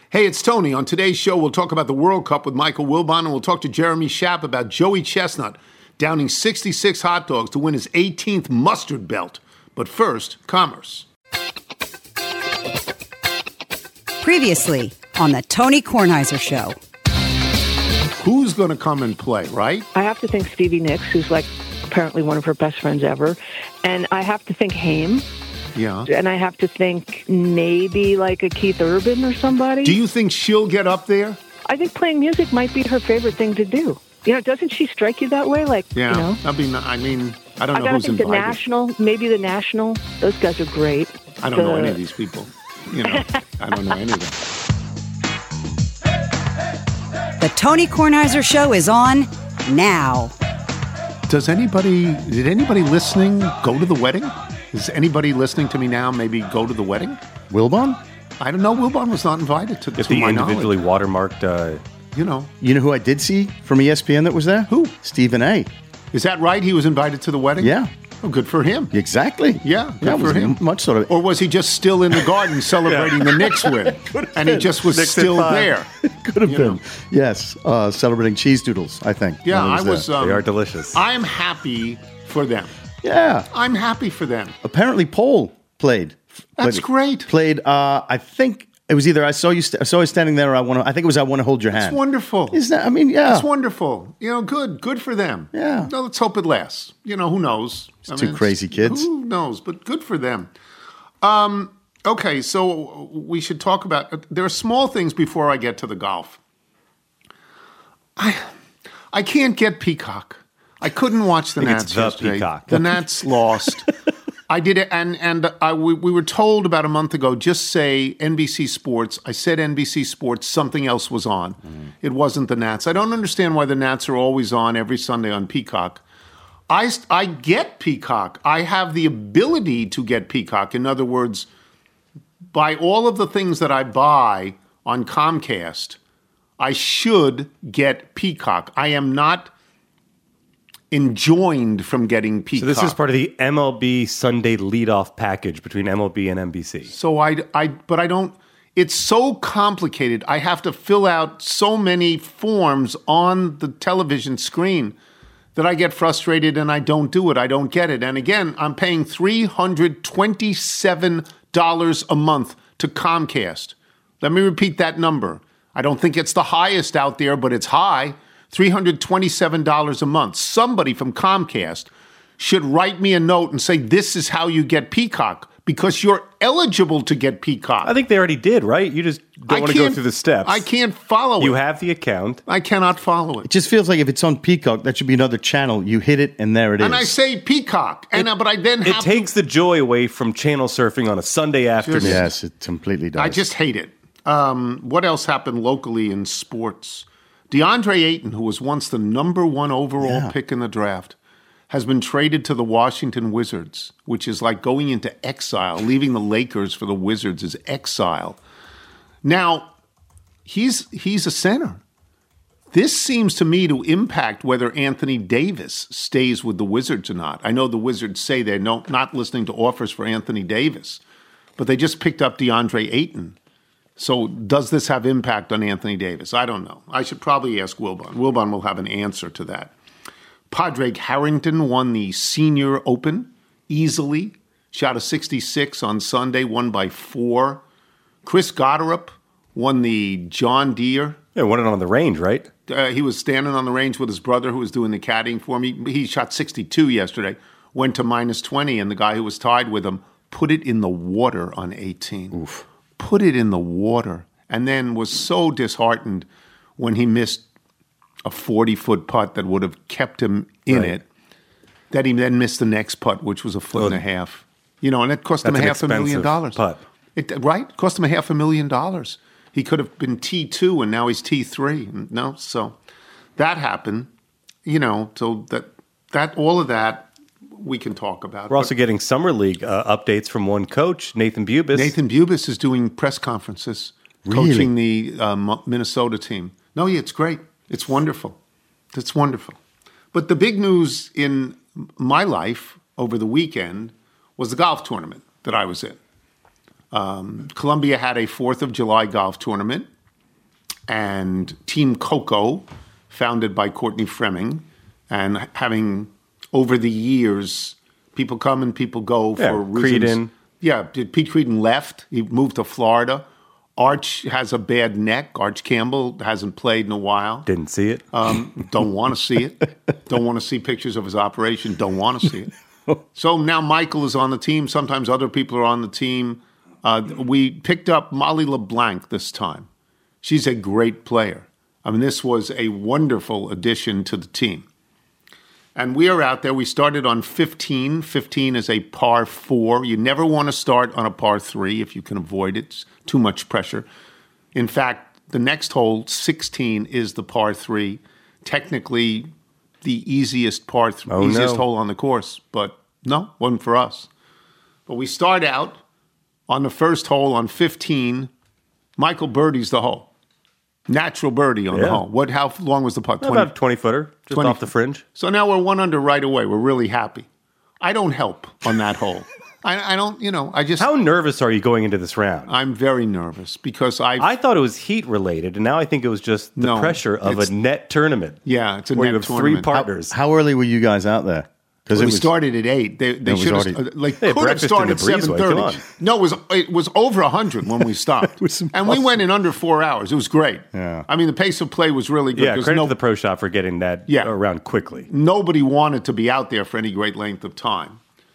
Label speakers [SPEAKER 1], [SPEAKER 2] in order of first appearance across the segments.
[SPEAKER 1] Hey, it's Tony. On today's show, we'll talk about the World Cup with Michael Wilbon, and we'll talk to Jeremy Schaap about Joey Chestnut downing 66 hot dogs to win his 18th mustard belt. But first, commerce.
[SPEAKER 2] Previously on the Tony Kornheiser Show.
[SPEAKER 1] Who's going to come and play, right?
[SPEAKER 3] I have to think Stevie Nicks, who's like apparently one of her best friends ever. And I have to think Haim.
[SPEAKER 1] Yeah.
[SPEAKER 3] And I have to think maybe like a Keith Urban or somebody.
[SPEAKER 1] Do you think she'll get up there?
[SPEAKER 3] I think playing music might be her favorite thing to do. You know, doesn't she strike you that way? Like,
[SPEAKER 1] Yeah.
[SPEAKER 3] you know?
[SPEAKER 1] I don't know who's
[SPEAKER 3] think
[SPEAKER 1] invited.
[SPEAKER 3] the National, maybe the National, those guys are great.
[SPEAKER 1] I don't know any of these people. You know, I don't know any of them.
[SPEAKER 2] The Tony Kornheiser Show is on now.
[SPEAKER 1] Did anybody listening go to the wedding? Is anybody listening to me now maybe go to the wedding?
[SPEAKER 4] Wilbon?
[SPEAKER 1] I don't know. Wilbon was not invited to
[SPEAKER 5] Get the
[SPEAKER 1] my
[SPEAKER 5] individually
[SPEAKER 1] knowledge.
[SPEAKER 5] watermarked.
[SPEAKER 1] You know.
[SPEAKER 4] You know who I did see from ESPN that was there?
[SPEAKER 1] Who?
[SPEAKER 4] Stephen A.
[SPEAKER 1] Is that right? He was invited to the wedding?
[SPEAKER 4] Yeah.
[SPEAKER 1] Oh, good for him.
[SPEAKER 4] Exactly.
[SPEAKER 1] Yeah, good
[SPEAKER 4] That
[SPEAKER 1] for
[SPEAKER 4] was
[SPEAKER 1] him.
[SPEAKER 4] much sort of...
[SPEAKER 1] Or was he just still in the garden celebrating the Knicks win? And he just was
[SPEAKER 5] Knicks
[SPEAKER 1] still
[SPEAKER 5] at 5.
[SPEAKER 1] there.
[SPEAKER 4] Could have
[SPEAKER 1] You
[SPEAKER 4] been.
[SPEAKER 1] know.
[SPEAKER 4] Yes. Celebrating cheese doodles, I think.
[SPEAKER 1] Yeah,
[SPEAKER 4] when
[SPEAKER 1] I
[SPEAKER 4] he there.
[SPEAKER 1] was.
[SPEAKER 5] They are delicious.
[SPEAKER 1] I'm happy for them.
[SPEAKER 4] Yeah.
[SPEAKER 1] I'm happy for them.
[SPEAKER 4] Apparently Paul played.
[SPEAKER 1] That's great.
[SPEAKER 4] Played, I think it was either I saw you standing there or I think it was I Want to Hold Your Hand.
[SPEAKER 1] It's wonderful.
[SPEAKER 4] Isn't that, I mean, yeah.
[SPEAKER 1] It's wonderful. You know, good for them.
[SPEAKER 4] Yeah.
[SPEAKER 1] No, let's hope it lasts. You know, who knows?
[SPEAKER 4] Two crazy kids.
[SPEAKER 1] Who knows? But good for them. Okay, so we should talk about. There are small things before I get to the golf. I can't get Peacock. I couldn't watch the
[SPEAKER 5] I think
[SPEAKER 1] Nats
[SPEAKER 5] it's the
[SPEAKER 1] yesterday.
[SPEAKER 5] Peacock.
[SPEAKER 1] The Nats lost. I did it, and we were told about a month ago, just say NBC Sports. I said NBC Sports, something else was on. It wasn't the Nats. I don't understand why the Nats are always on every Sunday on Peacock. I get Peacock. I have the ability to get Peacock. In other words, by all of the things that I buy on Comcast, I should get Peacock. I am not enjoined from getting Peacock.
[SPEAKER 5] So this is part of the MLB Sunday leadoff package between MLB and NBC.
[SPEAKER 1] So but I don't. It's so complicated. I have to fill out so many forms on the television screen that I get frustrated and I don't do it. I don't get it. And again, I'm paying $327 a month to Comcast. Let me repeat that number. I don't think it's the highest out there, but it's high. $327 a month. Somebody from Comcast should write me a note and say, this is how you get Peacock, because you're eligible to get Peacock.
[SPEAKER 5] I think they already did, right? You just don't want to go through the steps.
[SPEAKER 1] I can't follow it.
[SPEAKER 5] You have the account.
[SPEAKER 1] I cannot follow
[SPEAKER 4] It
[SPEAKER 1] it.
[SPEAKER 4] just feels like if it's on Peacock, that should be another channel. You hit it and there it is.
[SPEAKER 1] And I say Peacock, but I then have
[SPEAKER 5] It takes the joy away from channel surfing on a Sunday afternoon.
[SPEAKER 4] Yes, it completely does.
[SPEAKER 1] I just hate it. What else happened locally in sports? DeAndre Ayton, who was once the number one overall pick in the draft, has been traded to the Washington Wizards, which is like going into exile. Leaving the Lakers for the Wizards is exile. Now, he's a center. This seems to me to impact whether Anthony Davis stays with the Wizards or not. I know the Wizards say they're not listening to offers for Anthony Davis, but they just picked up DeAndre Ayton. So does this have impact on Anthony Davis? I don't know. I should probably ask Wilbon. Wilbon will have an answer to that. Padraig Harrington won the Senior Open easily. Shot a 66 on Sunday, won by 4. Chris Gotterup won the John Deere.
[SPEAKER 5] Yeah, won it on the range, right?
[SPEAKER 1] He was standing on the range with his brother who was doing the caddying for him. He shot 62 yesterday, went to -20, and the guy who was tied with him put it in the water on 18.
[SPEAKER 4] Oof.
[SPEAKER 1] Put it in the water, and then was so disheartened when he missed a 40-foot putt that would have kept him in it, that he then missed the next putt, which was a foot and a half. You know, and it cost him
[SPEAKER 5] That's an
[SPEAKER 1] $500,000.
[SPEAKER 5] putt.
[SPEAKER 1] Right? Cost him $500,000. He could have been T2, and now he's T3. No, so that happened. You know, so that all of that we can talk about.
[SPEAKER 5] We're also getting Summer League updates from one coach, Nathan Bubis.
[SPEAKER 1] Nathan Bubis is doing press conferences, coaching the Minnesota team. No, yeah, it's great. It's wonderful. It's wonderful. But the big news in my life over the weekend was the golf tournament that I was in. Columbia had a 4th of July golf tournament. and Team Coco, founded by Courtney Fremming, and having over the years, people come and people go for reasons.
[SPEAKER 5] Creedon.
[SPEAKER 1] Yeah, Pete Creedon left. He moved to Florida. Arch has a bad neck. Arch Campbell hasn't played in a while.
[SPEAKER 5] Didn't see it.
[SPEAKER 1] Don't want to see it. Don't want to see pictures of his operation. Don't want to see it. So now Michael is on the team. Sometimes other people are on the team. We picked up Molly LeBlanc this time. She's a great player. I mean, this was a wonderful addition to the team. And we are out there. We started on 15. 15 is a par 4. You never want to start on a par 3 if you can avoid it. It's too much pressure. In fact, the next hole, 16, is the par 3. Technically, the easiest easiest hole on the course. But no, wasn't for us. But we start out on the first hole on 15. Michael birdies the hole. Natural birdie on the hole. How long was the putt?
[SPEAKER 5] About a 20-footer, just
[SPEAKER 1] 20.
[SPEAKER 5] off the fringe.
[SPEAKER 1] So now we're 1 under right away. We're really happy. I don't help on that hole. I don't, I just...
[SPEAKER 5] How nervous are you going into this round?
[SPEAKER 1] I'm very nervous because
[SPEAKER 5] I thought it was heat related, and now I think it was just the pressure of a net tournament.
[SPEAKER 1] Yeah, it's a
[SPEAKER 5] where
[SPEAKER 1] net
[SPEAKER 5] you have
[SPEAKER 1] tournament.
[SPEAKER 5] 3 partners.
[SPEAKER 4] How early were you guys out there?
[SPEAKER 1] Because we started at 8. They should have could have
[SPEAKER 5] breakfast
[SPEAKER 1] started
[SPEAKER 5] in the breezeway. Come on.
[SPEAKER 1] 7:30. No, it was over 100 when we stopped, and we went in under 4 hours. It was great.
[SPEAKER 4] Yeah.
[SPEAKER 1] I mean, the pace of play was really good.
[SPEAKER 5] Yeah, credit to the pro shop for getting that around quickly.
[SPEAKER 1] Nobody wanted to be out there for any great length of time.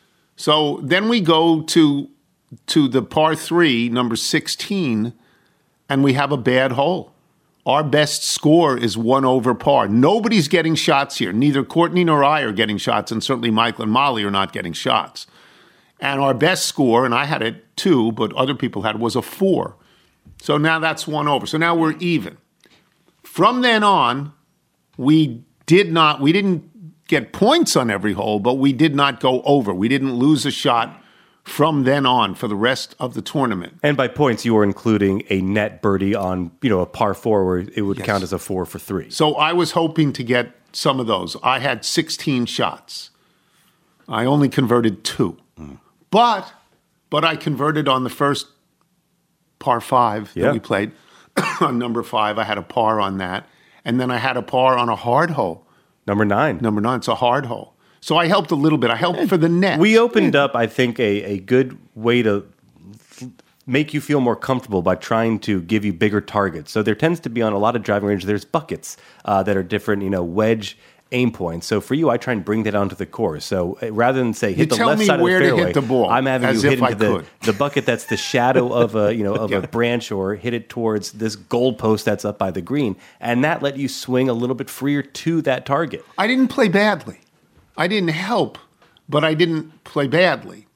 [SPEAKER 1] So then we go to the par 3, number 16, and we have a bad hole. Our best score is 1 over par. Nobody's getting shots here. Neither Courtney nor I are getting shots, and certainly Michael and Molly are not getting shots. And our best score, and I had it 2, but other people had it, was a 4. So now that's 1 over. So now we're even. From then on, we didn't get points on every hole, but we did not go over. We didn't lose a shot from then on for the rest of the tournament.
[SPEAKER 5] And by points, you were including a net birdie on, a par 4 where it would count as a 4 for 3.
[SPEAKER 1] So I was hoping to get some of those. I had 16 shots. I only converted 2. But I converted on the first par 5 that we played. On number 5, I had a par on that. And then I had a par on a hard hole.
[SPEAKER 5] Number 9.
[SPEAKER 1] Number 9, it's a hard hole. So I helped a little bit. I helped for the net.
[SPEAKER 5] We opened up, I think, a good way to make you feel more comfortable by trying to give you bigger targets. So there tends to be on a lot of driving ranges, there's buckets that are different, wedge aim points. So for you, I try and bring that onto the course. So rather than say hit the left side of the fairway,
[SPEAKER 1] hit the ball,
[SPEAKER 5] I'm having you hit into the bucket that's the shadow of a branch, or hit it towards this goalpost that's up by the green, and that let you swing a little bit freer to that target.
[SPEAKER 1] I didn't play badly. I didn't help, but I didn't play badly.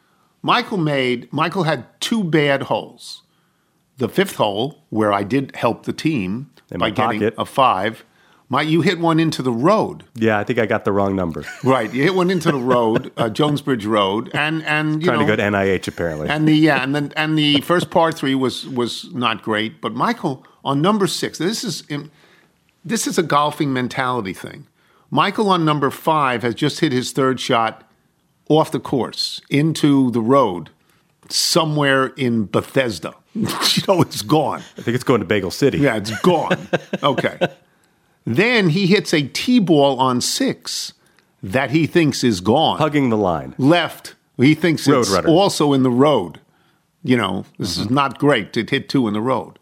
[SPEAKER 1] Michael had 2 bad holes. The 5th hole, where I did help the team by getting a 5. You hit one into the road.
[SPEAKER 5] Yeah, I think I got the wrong number.
[SPEAKER 1] Right, you hit one into the road, Jonesbridge Road, and
[SPEAKER 5] trying to go to NIH apparently.
[SPEAKER 1] And the first par 3 was not great. But Michael on number 6, this is a golfing mentality thing. Michael on number 5 has just hit his 3rd shot off the course into the road somewhere in Bethesda. It's gone.
[SPEAKER 5] I think it's going to Bagel City.
[SPEAKER 1] Yeah, it's gone. Okay. Then he hits a tee ball on 6 that he thinks is gone.
[SPEAKER 5] Hugging the line.
[SPEAKER 1] Left. He thinks
[SPEAKER 5] road
[SPEAKER 1] it's
[SPEAKER 5] runner.
[SPEAKER 1] Also in the road. This is not great to hit 2 in the road.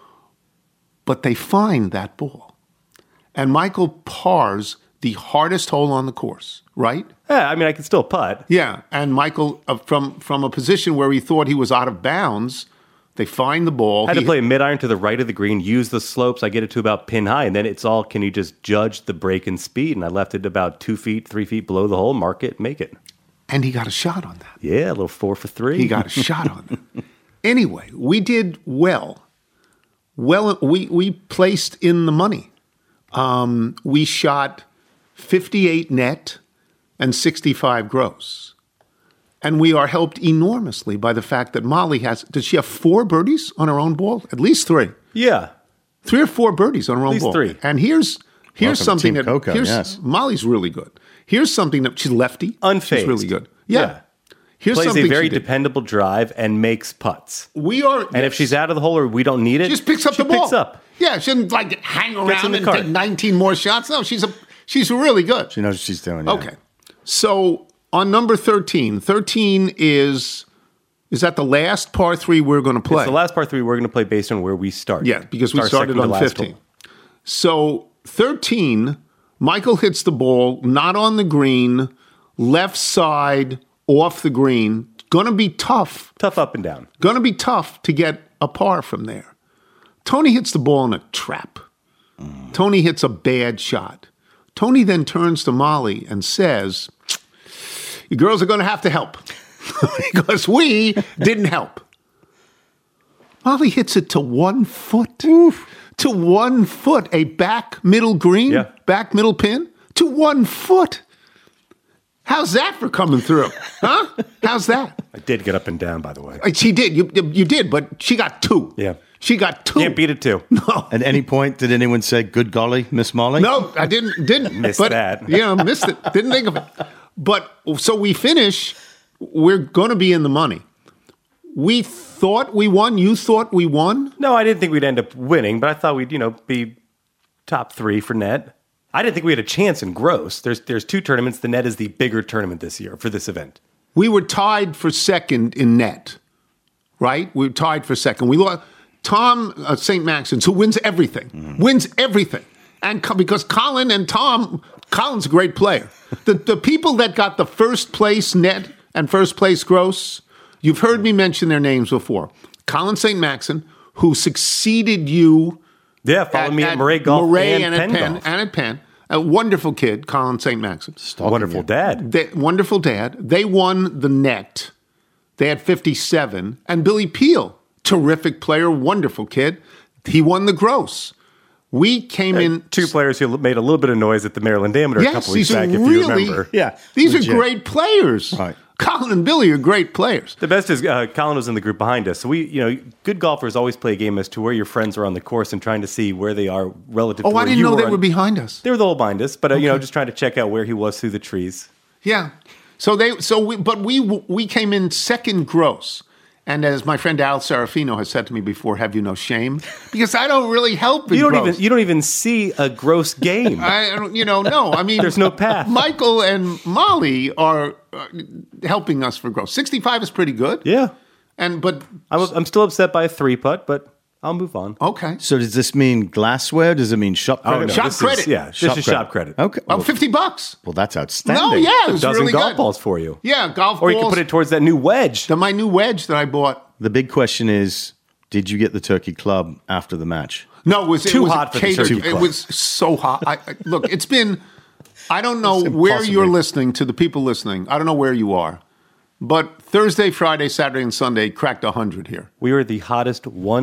[SPEAKER 1] But they find that ball. And Michael pars the hardest hole on the course, right?
[SPEAKER 5] Yeah, I mean, I can still putt.
[SPEAKER 1] Yeah, and Michael, from a position where he thought he was out of bounds, they find the ball.
[SPEAKER 5] I had to play a mid-iron to the right of the green, use the slopes. I get it to about pin high, and then it's all, can you just judge the break in speed? And I left it about 2 feet, 3 feet below the hole, mark it, make it.
[SPEAKER 1] And he got a shot on that.
[SPEAKER 5] Yeah, a little 4 for 3.
[SPEAKER 1] He got a shot on it. Anyway, we did well. Well, we placed in the money. We shot 58 net and 65 gross. And we are helped enormously by the fact that Molly does she have 4 birdies on her own ball? At least 3.
[SPEAKER 5] Yeah.
[SPEAKER 1] 3 or 4 birdies on her own ball.
[SPEAKER 5] At least 3.
[SPEAKER 1] And here's something
[SPEAKER 4] Team
[SPEAKER 1] that
[SPEAKER 4] Coco, yes.
[SPEAKER 1] Molly's really good. Here's something that she's lefty.
[SPEAKER 5] Unfazed.
[SPEAKER 1] She's really good. Yeah. Here's
[SPEAKER 5] plays
[SPEAKER 1] something
[SPEAKER 5] a very dependable drive and makes putts.
[SPEAKER 1] We are,
[SPEAKER 5] and if she's out of the hole or we don't need it,
[SPEAKER 1] she just picks up the ball.
[SPEAKER 5] Picks up.
[SPEAKER 1] Yeah, she didn't like hang
[SPEAKER 5] in
[SPEAKER 1] around
[SPEAKER 5] the
[SPEAKER 1] and
[SPEAKER 5] cart.
[SPEAKER 1] take 19 more shots. No, she's really good.
[SPEAKER 4] She knows what she's doing. Yeah.
[SPEAKER 1] Okay. So on number 13 is that the last par 3 we're going to play?
[SPEAKER 5] It's the last par 3 we're going to play based on where we start.
[SPEAKER 1] Yeah, because we
[SPEAKER 5] Our
[SPEAKER 1] started
[SPEAKER 5] second to
[SPEAKER 1] on
[SPEAKER 5] last
[SPEAKER 1] 15.
[SPEAKER 5] hole.
[SPEAKER 1] So 13, Michael hits the ball not on the green, left side off the green. Going to be tough.
[SPEAKER 5] Tough up and down.
[SPEAKER 1] Going to be tough to get a par from there. Tony hits the ball in a trap. Tony hits a bad shot. Tony then turns to Molly and says, "You girls are going to have to help because we didn't help." Molly hits it to 1 foot.
[SPEAKER 4] Oof.
[SPEAKER 1] To 1 foot. A back middle green,
[SPEAKER 5] Yeah.
[SPEAKER 1] back middle pin to 1 foot. How's that for coming through? Huh? How's that?
[SPEAKER 5] I did get up and down, by the way.
[SPEAKER 1] She did. You did, but she got 2.
[SPEAKER 5] Yeah.
[SPEAKER 1] She got 2.
[SPEAKER 5] Can't beat it too.
[SPEAKER 1] No.
[SPEAKER 4] At any point, did anyone say, "Good golly, Miss Molly"?
[SPEAKER 1] No, I didn't.
[SPEAKER 5] Missed
[SPEAKER 1] but,
[SPEAKER 5] that.
[SPEAKER 1] Yeah, missed it. Didn't think of it. But so we finish. We're going to be in the money. We thought we won. You thought we won.
[SPEAKER 5] No, I didn't think we'd end up winning, but I thought we'd, be top 3 for net. I didn't think we had a chance in gross. There's 2 tournaments. The net is the bigger tournament this year for this event.
[SPEAKER 1] We were tied for second in net, right? We were tied for second. We lost. Tom St. Maxence, who wins everything, and because Colin and Tom, Colin's a great player. The people that got the first place net and first place gross, you've heard me mention their names before. Colin St. Maxence, who succeeded you.
[SPEAKER 5] Yeah, follow me at Murray Golf
[SPEAKER 1] Murray
[SPEAKER 5] and
[SPEAKER 1] at
[SPEAKER 5] Penn Golf.
[SPEAKER 1] And at Penn. A wonderful kid, Colin St. Maxence.
[SPEAKER 5] Wonderful dad.
[SPEAKER 1] Wonderful dad. They won the net. They had 57. And Billy Peel, terrific player, wonderful kid. He won the gross. We came in.
[SPEAKER 5] 2 players who made a little bit of noise at the Maryland Amateur a couple weeks back, if you remember.
[SPEAKER 4] Yeah,
[SPEAKER 1] These
[SPEAKER 4] legit.
[SPEAKER 1] are great players.
[SPEAKER 4] Right.
[SPEAKER 1] Colin and Billy are great players.
[SPEAKER 5] The best is Colin was in the group behind us. So good golfers always play a game as to where your friends are on the course and trying to see where they are relative to
[SPEAKER 1] Oh,
[SPEAKER 5] where
[SPEAKER 1] I didn't
[SPEAKER 5] you
[SPEAKER 1] know
[SPEAKER 5] were
[SPEAKER 1] they
[SPEAKER 5] on-
[SPEAKER 1] were behind us.
[SPEAKER 5] They were the whole behind us, but just trying to check out where he was through the trees.
[SPEAKER 1] Yeah. We came in second gross. And as my friend Al Serafino has said to me before, have you no shame? Because I don't really help in gross.
[SPEAKER 5] You don't even see a gross game.
[SPEAKER 1] I don't, no. I mean,
[SPEAKER 5] There's no path.
[SPEAKER 1] Michael and Molly are helping us for growth. 65 is pretty good.
[SPEAKER 5] Yeah.
[SPEAKER 1] But
[SPEAKER 5] I'm still upset by a 3-putt, but I'll move on.
[SPEAKER 1] okay.
[SPEAKER 4] So does this mean glassware? Does it mean shop credit?
[SPEAKER 1] Shop
[SPEAKER 5] this
[SPEAKER 1] credit.
[SPEAKER 5] This is shop credit.
[SPEAKER 4] Okay.
[SPEAKER 1] Oh, $50.
[SPEAKER 4] Well, that's outstanding.
[SPEAKER 1] No, yeah, it was
[SPEAKER 5] Dozen
[SPEAKER 1] really
[SPEAKER 5] golf
[SPEAKER 1] good.
[SPEAKER 5] balls for you.
[SPEAKER 1] Yeah, golf
[SPEAKER 5] Or
[SPEAKER 1] balls.
[SPEAKER 5] you can put it towards that new wedge.
[SPEAKER 1] My new wedge that I bought.
[SPEAKER 4] The big question is, did you get the turkey club after the match?
[SPEAKER 1] No, it was
[SPEAKER 5] Too
[SPEAKER 1] it was
[SPEAKER 5] hot for the
[SPEAKER 1] catered.
[SPEAKER 5] turkey
[SPEAKER 1] It
[SPEAKER 5] club.
[SPEAKER 1] was so hot. Look, it's been. I don't know
[SPEAKER 4] It's
[SPEAKER 1] where
[SPEAKER 4] impossible.
[SPEAKER 1] you're listening to the people listening. I don't know where you are, but Thursday, Friday, Saturday, and Sunday cracked 100 here.
[SPEAKER 5] We are the hottest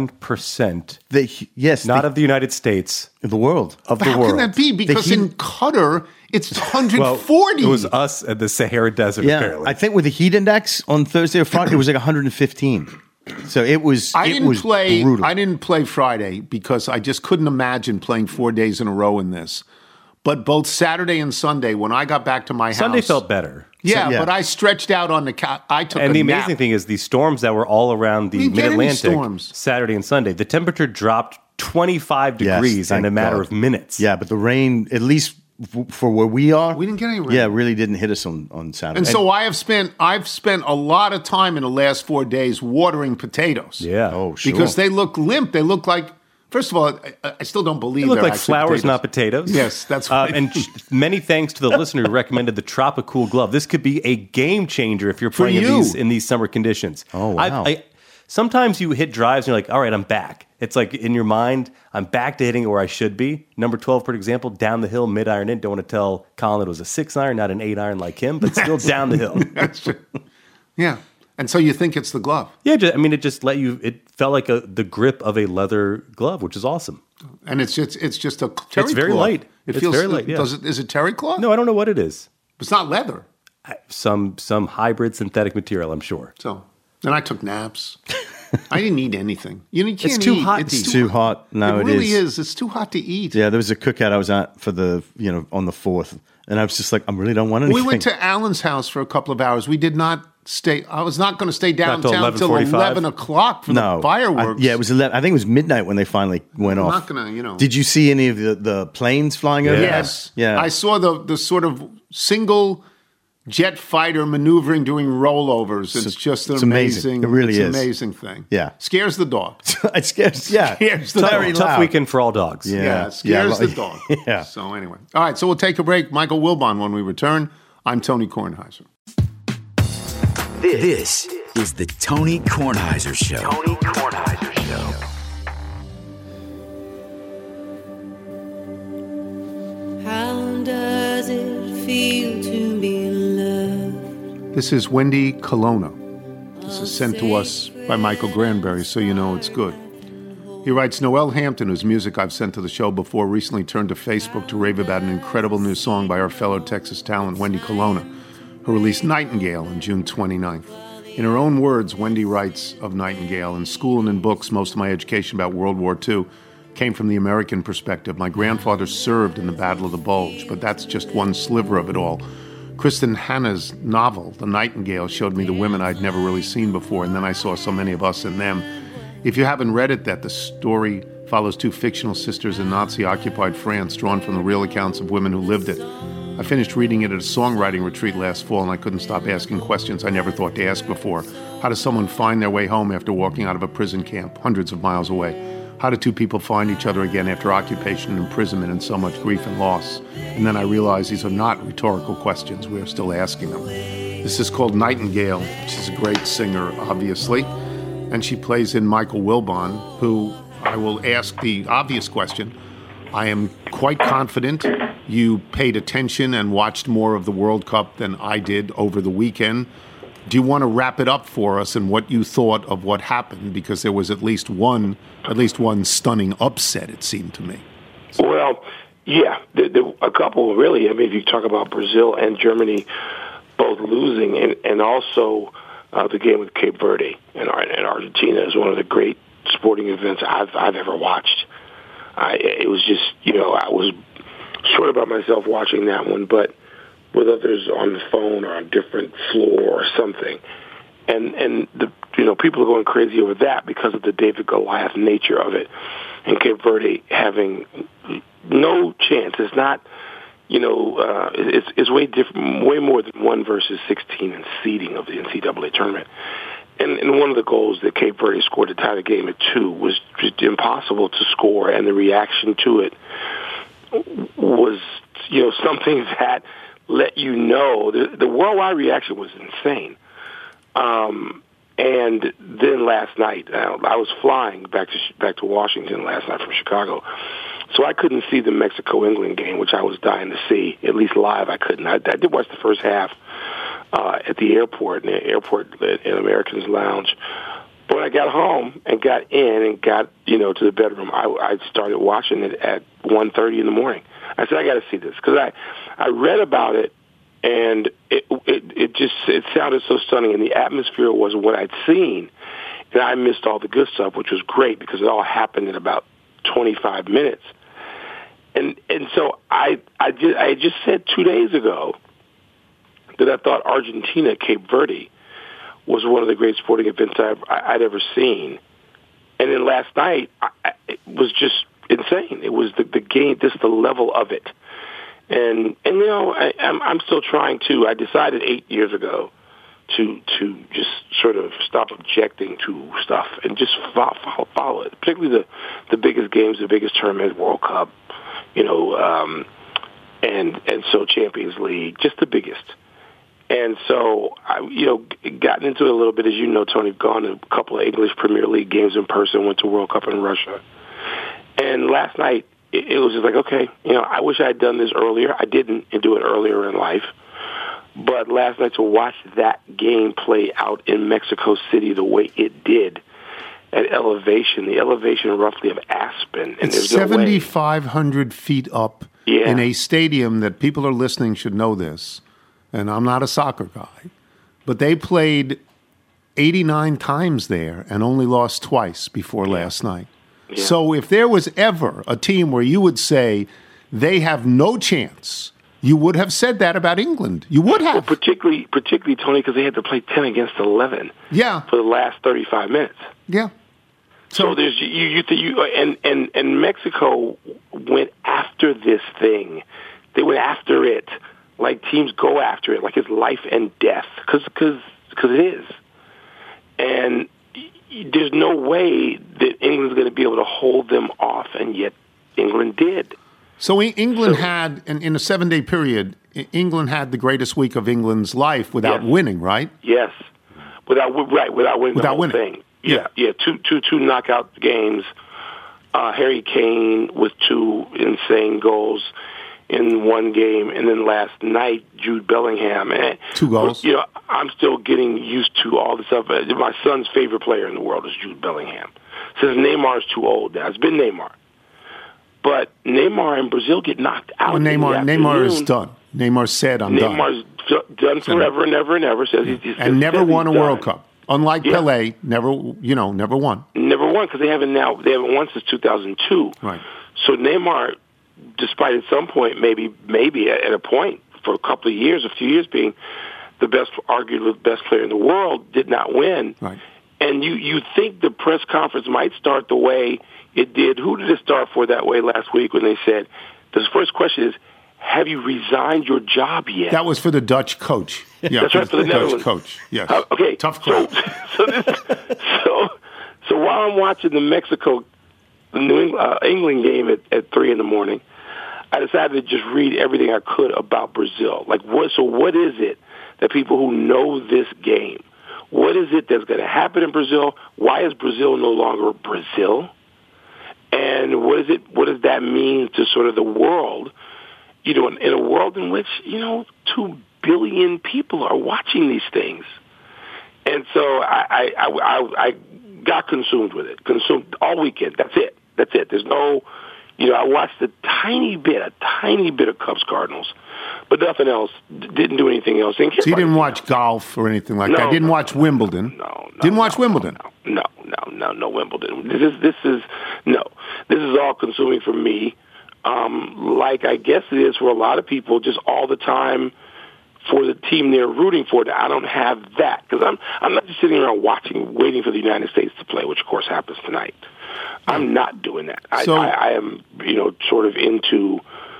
[SPEAKER 5] 1%,
[SPEAKER 4] Yes,
[SPEAKER 5] not of the United States,
[SPEAKER 4] the world.
[SPEAKER 5] of the
[SPEAKER 1] How
[SPEAKER 5] world.
[SPEAKER 1] can that be? Because
[SPEAKER 4] heat-
[SPEAKER 1] in Qatar, it's
[SPEAKER 5] Well,
[SPEAKER 1] 140.
[SPEAKER 5] it was us at the Sahara Desert,
[SPEAKER 4] Yeah,
[SPEAKER 5] apparently.
[SPEAKER 4] I think with the heat index on Thursday or Friday, it was like 115. So it was.
[SPEAKER 1] I
[SPEAKER 4] it
[SPEAKER 1] didn't
[SPEAKER 4] was
[SPEAKER 1] play.
[SPEAKER 4] brutal.
[SPEAKER 1] I didn't play Friday because I just couldn't imagine playing 4 days in a row in this. But both Saturday and Sunday, when I got back to my
[SPEAKER 5] Sunday
[SPEAKER 1] house,
[SPEAKER 5] felt better.
[SPEAKER 1] Yeah,
[SPEAKER 4] yeah.
[SPEAKER 1] but I stretched out on the couch. I took
[SPEAKER 5] And
[SPEAKER 1] a
[SPEAKER 5] the
[SPEAKER 1] nap.
[SPEAKER 5] amazing thing is the storms that were all around the
[SPEAKER 1] We didn't get any
[SPEAKER 5] mid-Atlantic
[SPEAKER 1] storms.
[SPEAKER 5] Saturday and Sunday, the temperature dropped 25
[SPEAKER 4] Yes,
[SPEAKER 5] degrees in
[SPEAKER 4] thank
[SPEAKER 5] a matter
[SPEAKER 4] God.
[SPEAKER 5] of minutes.
[SPEAKER 4] Yeah, but the rain, at least for where we are,
[SPEAKER 1] We didn't get any rain.
[SPEAKER 4] Yeah, really didn't hit us on Saturday.
[SPEAKER 1] And so I've spent a lot of time in the last 4 days watering potatoes.
[SPEAKER 5] Yeah.
[SPEAKER 4] oh, sure.
[SPEAKER 1] Because they look limp. They look like, first of all, I still don't believe
[SPEAKER 5] They look
[SPEAKER 1] they're
[SPEAKER 5] like
[SPEAKER 1] actually
[SPEAKER 5] flowers,
[SPEAKER 1] potatoes.
[SPEAKER 5] not potatoes.
[SPEAKER 1] Yes, that's right.
[SPEAKER 5] And many thanks to the listener who recommended the Tropicool glove. This could be a game changer if you're playing
[SPEAKER 1] you.
[SPEAKER 5] in these summer conditions.
[SPEAKER 4] Oh, wow.
[SPEAKER 5] Sometimes you hit drives and you're like, all right, I'm back. It's like in your mind, I'm back to hitting it where I should be. Number 12, for example, down the hill, mid-iron in. Don't want to tell Colin it was a 6-iron, not an 8-iron like him, but still down the hill.
[SPEAKER 1] That's true. Yeah. And so you think it's the glove.
[SPEAKER 5] Yeah, it just let you, it felt like the grip of a leather glove, which is awesome.
[SPEAKER 1] And it's just a terry
[SPEAKER 5] It's very
[SPEAKER 1] cloth.
[SPEAKER 5] light.
[SPEAKER 1] It
[SPEAKER 5] It's
[SPEAKER 1] feels
[SPEAKER 5] very light, yeah.
[SPEAKER 1] Is it terry cloth?
[SPEAKER 5] No, I don't know what it is.
[SPEAKER 1] It's not leather.
[SPEAKER 5] Some hybrid synthetic material, I'm sure.
[SPEAKER 1] So then I took naps. I didn't eat anything. You can't
[SPEAKER 5] It's too
[SPEAKER 1] eat.
[SPEAKER 5] hot
[SPEAKER 1] It's
[SPEAKER 5] to eat.
[SPEAKER 4] Too hot. No,
[SPEAKER 1] it
[SPEAKER 4] it
[SPEAKER 1] really
[SPEAKER 4] is.
[SPEAKER 1] It's too hot to eat.
[SPEAKER 4] Yeah, there was a cookout I was at for on the 4th, and I was just like, I really don't want anything.
[SPEAKER 1] We went to Alan's house for a couple of hours. We did not going to stay downtown till
[SPEAKER 5] 11:45?
[SPEAKER 1] 11 o'clock for the fireworks.
[SPEAKER 4] It was 11. I think it was midnight when they finally went off.
[SPEAKER 1] Not going to,
[SPEAKER 4] Did you see any of the planes flying over?
[SPEAKER 1] Yes.
[SPEAKER 4] Yeah.
[SPEAKER 1] I saw the sort of single jet fighter maneuvering, doing rollovers. It's just an amazing.
[SPEAKER 4] It really is
[SPEAKER 1] an amazing thing.
[SPEAKER 4] Yeah.
[SPEAKER 1] Scares the dog.
[SPEAKER 4] It scares. Yeah.
[SPEAKER 1] Scares the
[SPEAKER 4] Very
[SPEAKER 1] dog.
[SPEAKER 4] loud.
[SPEAKER 5] Tough weekend for all dogs.
[SPEAKER 1] Yeah, scares the dog.
[SPEAKER 4] Yeah.
[SPEAKER 1] So anyway. All right, so we'll take a break. Michael Wilbon when we return. I'm Tony Kornheiser.
[SPEAKER 6] This is the Tony Kornheiser Show. Tony Kornheiser Show.
[SPEAKER 7] How does it feel to be loved?
[SPEAKER 1] This is Wendy Colonna. This is sent to us by Michael Granberry, so you know it's good. He writes, Noel Hampton, whose music I've sent to the show before, recently turned to Facebook to rave about an incredible new song by our fellow Texas talent, Wendy Colonna, who released Nightingale on June 29th. In her own words, Wendy writes of Nightingale, in school and in books, most of my education about World War II came from the American perspective. My grandfather served in the Battle of the Bulge, but that's just one sliver of it all. Kristen Hanna's novel, The Nightingale, showed me the women I'd never really seen before, and then I saw so many of us in them. If you haven't read it, the story follows two fictional sisters in Nazi-occupied France, drawn from the real accounts of women who lived it. I finished reading it at a songwriting retreat last fall, and I couldn't stop asking questions I never thought to ask before. How does someone find their way home after walking out of a prison camp hundreds of miles away? How do two people find each other again after occupation and imprisonment and so much grief and loss? And then I realized these are not rhetorical questions. We are still asking them. This is called Nightingale. She's a great singer, obviously. And she plays in Michael Wilbon, who I will ask the obvious question. I am quite confident you paid attention and watched more of the World Cup than I did over the weekend. Do you want to wrap it up for us and what you thought of what happened? Because there was at least one stunning upset, it seemed to me.
[SPEAKER 8] Well, yeah, there a couple really. I mean, if you talk about Brazil and Germany both losing, and also the game with Cape Verde and Argentina is one of the great sporting events I've ever watched. It was just, I was sort of by myself watching that one, but with others on the phone or on a different floor or something. And the people are going crazy over that because of the David Goliath nature of it. And Cape Verde having no chance. It's not, it's way different, way more than 1 versus 16 in seeding of the NCAA tournament. And one of the goals that Cape Verde scored to tie the game at 2 was just impossible to score, and the reaction to it was, something that let you know the worldwide reaction was insane. And then last night, I was flying back to Washington last night from Chicago, so I couldn't see the Mexico-England game, which I was dying to see, at least live. I couldn't. I did watch the first half at the airport, in Americans Lounge. But when I got home and got in and got to the bedroom, I started watching it at 1:30 in the morning. I said, I got to see this because I read about it, and it sounded so stunning, and the atmosphere was what I'd seen, and I missed all the good stuff, which was great because it all happened in about 25 minutes. And so I just said 2 days ago that I thought Argentina, Cape Verde, was one of the great sporting events I'd ever seen. And then last night, it was just insane. It was the game, just the level of it. And I'm still trying to. I decided 8 years ago to just sort of stop objecting to stuff and just follow it. Particularly the biggest games, the biggest tournament, World Cup, and so Champions League, just the biggest. And so I, gotten into it a little bit, as you know, Tony, gone to a couple of English Premier League games in person, went to World Cup in Russia. And last night, it was just like, okay, I wish I had done this earlier. I didn't do it earlier in life. But last night to watch that game play out in Mexico City the way it did at elevation, the elevation roughly of Aspen. And
[SPEAKER 1] it's 7,500 feet up
[SPEAKER 8] Yeah.
[SPEAKER 1] in a stadium that people are listening should know this. And I'm not a soccer guy. But they played 89 times there and only lost twice before last night.
[SPEAKER 8] Yeah.
[SPEAKER 1] So if there was ever a team where you would say they have no chance you would have said that about England. You would have.
[SPEAKER 8] Well, particularly, Tony, because they had to play 10 against 11 for the last 35 minutes.
[SPEAKER 1] Yeah.
[SPEAKER 8] So there's and Mexico went after this thing. They went after it like teams go after it, like it's life and death, because it is. And there's no way that England's going to be able to hold them off, and yet England did.
[SPEAKER 1] So England had, in a 7-day period, England had the greatest week of England's life without winning, right?
[SPEAKER 8] Yes, without winning the whole thing. Yeah. Two knockout games. Harry Kane with 2 insane goals in one game, and then last night Jude Bellingham.
[SPEAKER 1] 2 goals.
[SPEAKER 8] I'm still getting used to all this stuff. My son's favorite player in the world is Jude Bellingham. Since Neymar's too old now, it's been Neymar. But Neymar and Brazil get knocked out.
[SPEAKER 1] Neymar is done. Neymar said, "I'm done."
[SPEAKER 8] Neymar's done forever and ever and ever. Says
[SPEAKER 1] and never won a World Cup. Unlike Pelé, never won.
[SPEAKER 8] Never won because they haven't won since 2002.
[SPEAKER 1] Right.
[SPEAKER 8] So Neymar, despite at some point, maybe at a point for a couple of years, a few years being arguably the best player in the world, did not win.
[SPEAKER 1] Right.
[SPEAKER 8] And you think the press conference might start the way it did. Who did it start for that way last week when they said, the first question is, have you resigned your job yet?
[SPEAKER 1] That was for the Dutch coach. Yeah,
[SPEAKER 8] that's right, for the
[SPEAKER 1] Dutch coach. Yes.
[SPEAKER 8] Okay.
[SPEAKER 1] Tough crowd.
[SPEAKER 8] So while I'm watching the England game at 3 in the morning, I decided to just read everything I could about Brazil. What is it that people who know this game, what is it that's going to happen in Brazil? Why is Brazil no longer Brazil? And what does that mean to sort of the world? In a world in which 2 billion people are watching these things, and so I got consumed with it. Consumed all weekend. That's it. There's no, I watched a tiny bit of Cubs Cardinals, but nothing else. Didn't do anything else. So
[SPEAKER 1] you didn't watch golf or anything like that? Didn't watch Wimbledon?
[SPEAKER 8] No.
[SPEAKER 1] Didn't watch Wimbledon?
[SPEAKER 8] No Wimbledon. This is all consuming for me. Like I guess it is for a lot of people, just all the time for the team they're rooting for. I don't have that because I'm not just sitting around waiting for the United States to play, which of course happens tonight. I'm not doing that. I am, sort of into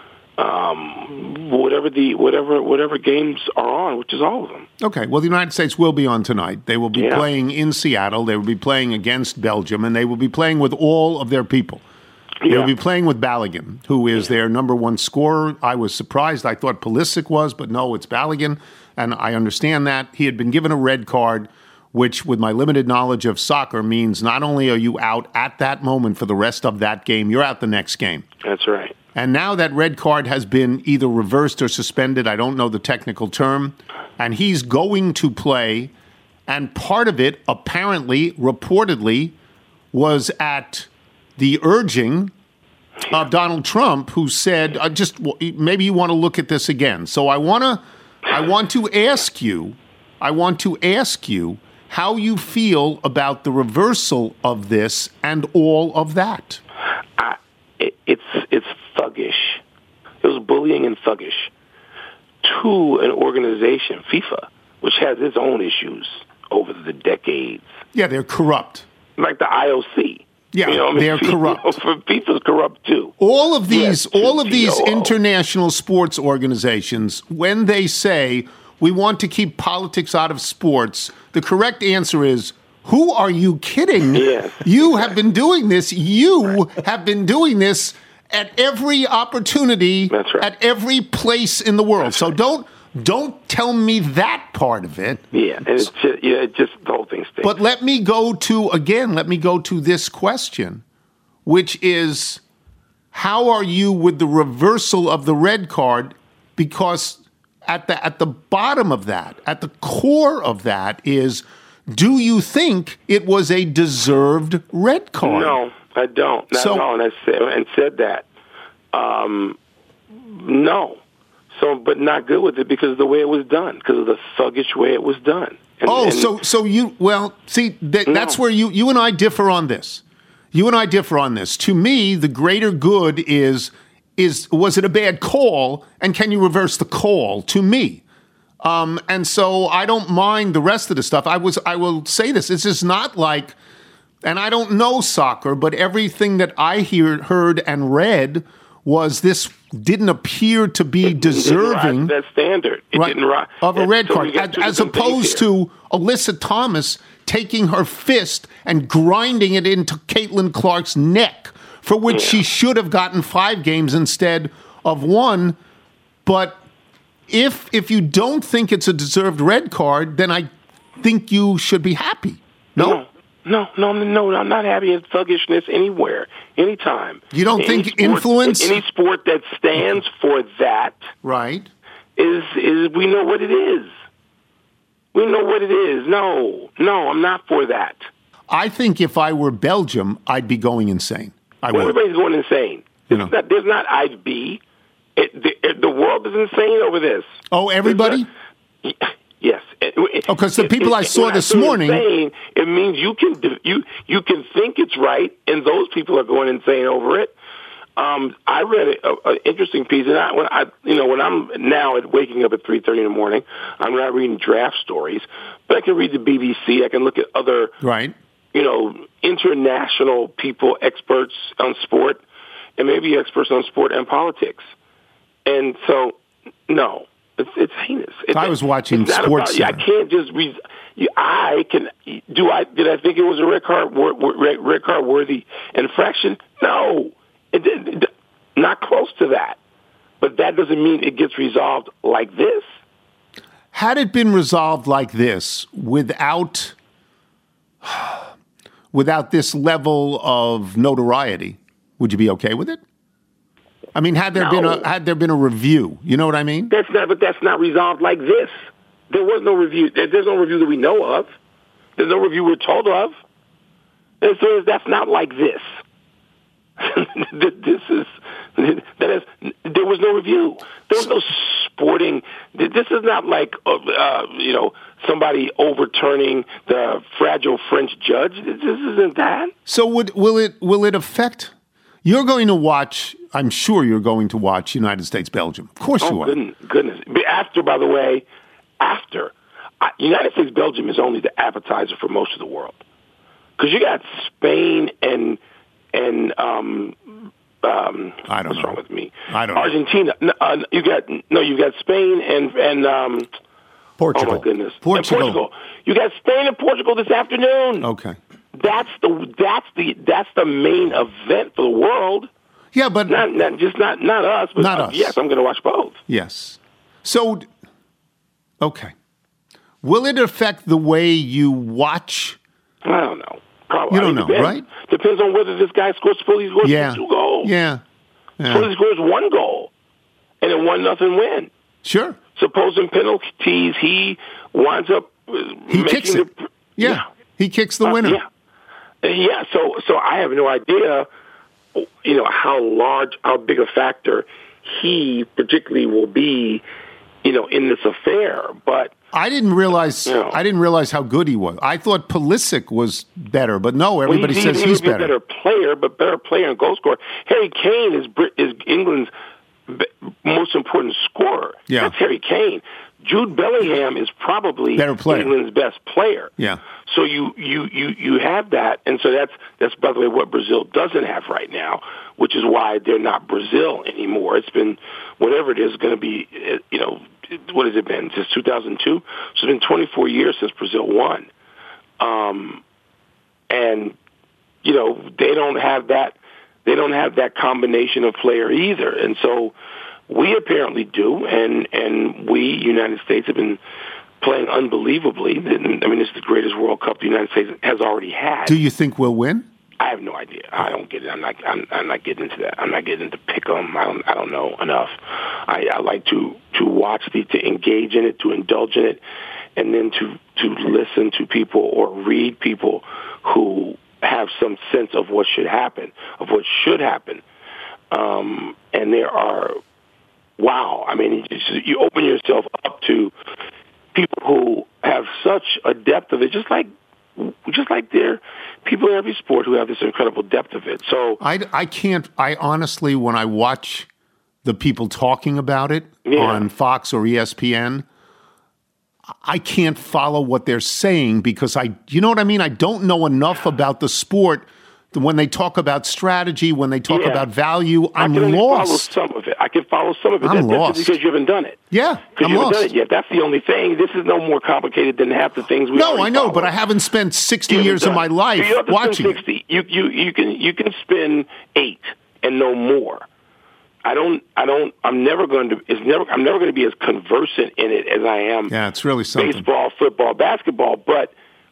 [SPEAKER 8] whatever games are on, which is all of them.
[SPEAKER 1] Okay. Well, the United States will be on tonight. They will be playing in Seattle. They will be playing against Belgium, and they will be playing with all of their people. They'll be playing with Balogun, who is their number 1 scorer. I was surprised. I thought Pulisic was, but no, it's Balogun, and I understand that. He had been given a red card, which, with my limited knowledge of soccer, means not only are you out at that moment for the rest of that game, you're out the next game.
[SPEAKER 8] That's right.
[SPEAKER 1] And now that red card has been either reversed or suspended. I don't know the technical term. And he's going to play, and part of it, apparently, reportedly, was at the urging of Donald Trump, who said, maybe you want to look at this again. So I want to ask you how you feel about the reversal of this and all of that.
[SPEAKER 8] It's thuggish. It was bullying and thuggish to an organization, FIFA, which has its own issues over the decades.
[SPEAKER 1] Yeah, they're corrupt.
[SPEAKER 8] Like the IOC.
[SPEAKER 1] Yeah, they're corrupt.
[SPEAKER 8] FIFA's corrupt too.
[SPEAKER 1] All of these international sports organizations, when they say we want to keep politics out of sports, the correct answer is, who are you kidding?
[SPEAKER 8] Yes.
[SPEAKER 1] You have been doing this. You have been doing this at every opportunity,
[SPEAKER 8] That's right.
[SPEAKER 1] at every place in the world.
[SPEAKER 8] That's
[SPEAKER 1] so
[SPEAKER 8] right.
[SPEAKER 1] Don't tell me that part of it.
[SPEAKER 8] Yeah, and it's just the whole thing stinks.
[SPEAKER 1] But let me go to this question, which is, how are you with the reversal of the red card? Because at the bottom of that, at the core of that is, do you think it was a deserved red card?
[SPEAKER 8] No, I don't. Not at all. And I said that. No. So, but not good with it because of the way it was done, because of the thuggish way it was done.
[SPEAKER 1] That's where you and I differ on this. To me, the greater good is was it a bad call, and can you reverse the call to me? And so I don't mind the rest of the stuff. I will say this. It's just not like, and I don't know soccer, but everything that I heard and read was this didn't appear to be deserving
[SPEAKER 8] that standard. It didn't rise
[SPEAKER 1] of a red card, as opposed to Alyssa Thomas taking her fist and grinding it into Caitlin Clark's neck, for which she should have gotten 5 games instead of 1. But if you don't think it's a deserved red card, then I think you should be happy. No.
[SPEAKER 8] No, I'm not happy at thuggishness anywhere, anytime.
[SPEAKER 1] You don't think influence?
[SPEAKER 8] Any sport that stands for that
[SPEAKER 1] right.
[SPEAKER 8] is we know what it is. We know what it is. No, I'm not for that.
[SPEAKER 1] I think if I were Belgium, I'd be going insane.
[SPEAKER 8] Everybody's going insane. There's not I'd be. The world is insane over this.
[SPEAKER 1] Oh, everybody?
[SPEAKER 8] Yes.
[SPEAKER 1] Because the people I saw this morning,
[SPEAKER 8] insane, it means you can think it's right, and those people are going insane over it. I read an interesting piece, and when I'm now waking up at 3:30 in the morning, I'm not reading draft stories, but I can read the BBC. I can look at other international people, experts on sport, and maybe experts on sport and politics. And so, no. It's heinous.
[SPEAKER 1] I was watching Sports Center.
[SPEAKER 8] I can't just read. Did I think it was a red card worthy infraction? No, not close to that. But that doesn't mean it gets resolved like this.
[SPEAKER 1] Had it been resolved like this without this level of notoriety, would you be okay with it? I mean, had there been a review, you know what I mean?
[SPEAKER 8] That's not resolved like this. There was no review. There's no review that we know of. There's no review we're told of. And so that's not like this. There was no review. There was no sporting. This is not like somebody overturning the fragile French judge. This isn't that.
[SPEAKER 1] So will it affect? You're going to watch. I'm sure you're going to watch United States Belgium. Of course you are.
[SPEAKER 8] Goodness. By the way, United States Belgium is only the appetizer for most of the world, because you got Spain and
[SPEAKER 1] I don't
[SPEAKER 8] what's
[SPEAKER 1] know.
[SPEAKER 8] wrong with me?
[SPEAKER 1] I don't know.
[SPEAKER 8] Argentina. You got Spain and
[SPEAKER 5] Portugal.
[SPEAKER 8] Oh my goodness,
[SPEAKER 1] Portugal.
[SPEAKER 8] And Portugal. You got Spain and Portugal this afternoon.
[SPEAKER 1] Okay.
[SPEAKER 8] That's the main event for the world.
[SPEAKER 1] Yeah, but
[SPEAKER 8] not us. But
[SPEAKER 1] not us.
[SPEAKER 8] Yes, I'm going to watch both.
[SPEAKER 1] Yes. So, okay. Will it affect the way you watch?
[SPEAKER 8] I don't know. Probably.
[SPEAKER 1] You don't know, right?
[SPEAKER 8] Depends on whether this guy scores 2 goals.
[SPEAKER 1] Yeah.
[SPEAKER 8] Suppose he scores 1 goal and a 1-0 win.
[SPEAKER 1] Sure.
[SPEAKER 8] Suppose in penalties he winds up
[SPEAKER 1] he kicks it. Yeah. He kicks the winner.
[SPEAKER 8] Yeah. So I have no idea, how big a factor he particularly will be, in this affair. But
[SPEAKER 1] I didn't realize how good he was. I thought Pulisic was better, but no, everybody says he's better.
[SPEAKER 8] He's a better player and goal scorer. Harry Kane is England's most important scorer.
[SPEAKER 1] Yeah.
[SPEAKER 8] That's Harry Kane. Jude Bellingham is probably England's best player.
[SPEAKER 1] Yeah.
[SPEAKER 8] So you have that, and so that's by the way what Brazil doesn't have right now, which is why they're not Brazil anymore. It's been whatever it is going to be. What has it been since 2002? So it's been 24 years since Brazil won, and they don't have that. They don't have that combination of player either, and so we apparently do, and we, United States, have been playing unbelievably. I mean, it's the greatest World Cup the United States has already had.
[SPEAKER 1] Do you think we'll win?
[SPEAKER 8] I have no idea. I don't get it. I'm not getting into that. I'm not getting into pick 'em. I don't know enough. I like to watch to engage in it, to indulge in it, and then to listen to people or read people who have some sense of what should happen, of what should happen. And there are, wow. I mean, you open yourself up to people who have such a depth of it, just like there are people in every sport who have this incredible depth of it. So
[SPEAKER 1] I honestly, when I watch the people talking about it on Fox or ESPN, I can't follow what they're saying because you know what I mean? I don't know enough about the sport. When they talk about strategy, when they talk about value, I'm lost.
[SPEAKER 8] I can follow some of it. I can follow some of it.
[SPEAKER 1] I'm lost.
[SPEAKER 8] That's because you haven't done it.
[SPEAKER 1] Yeah,
[SPEAKER 8] because you haven't done it yet. That's the only thing. This is no more complicated than half the things we.
[SPEAKER 1] No, I know, but I haven't spent 60 years of my life watching.
[SPEAKER 8] 60. You can spend 8 and no more. I'm never going to be as conversant in it as I am.
[SPEAKER 1] Yeah, it's really something.
[SPEAKER 8] Baseball, football, basketball, but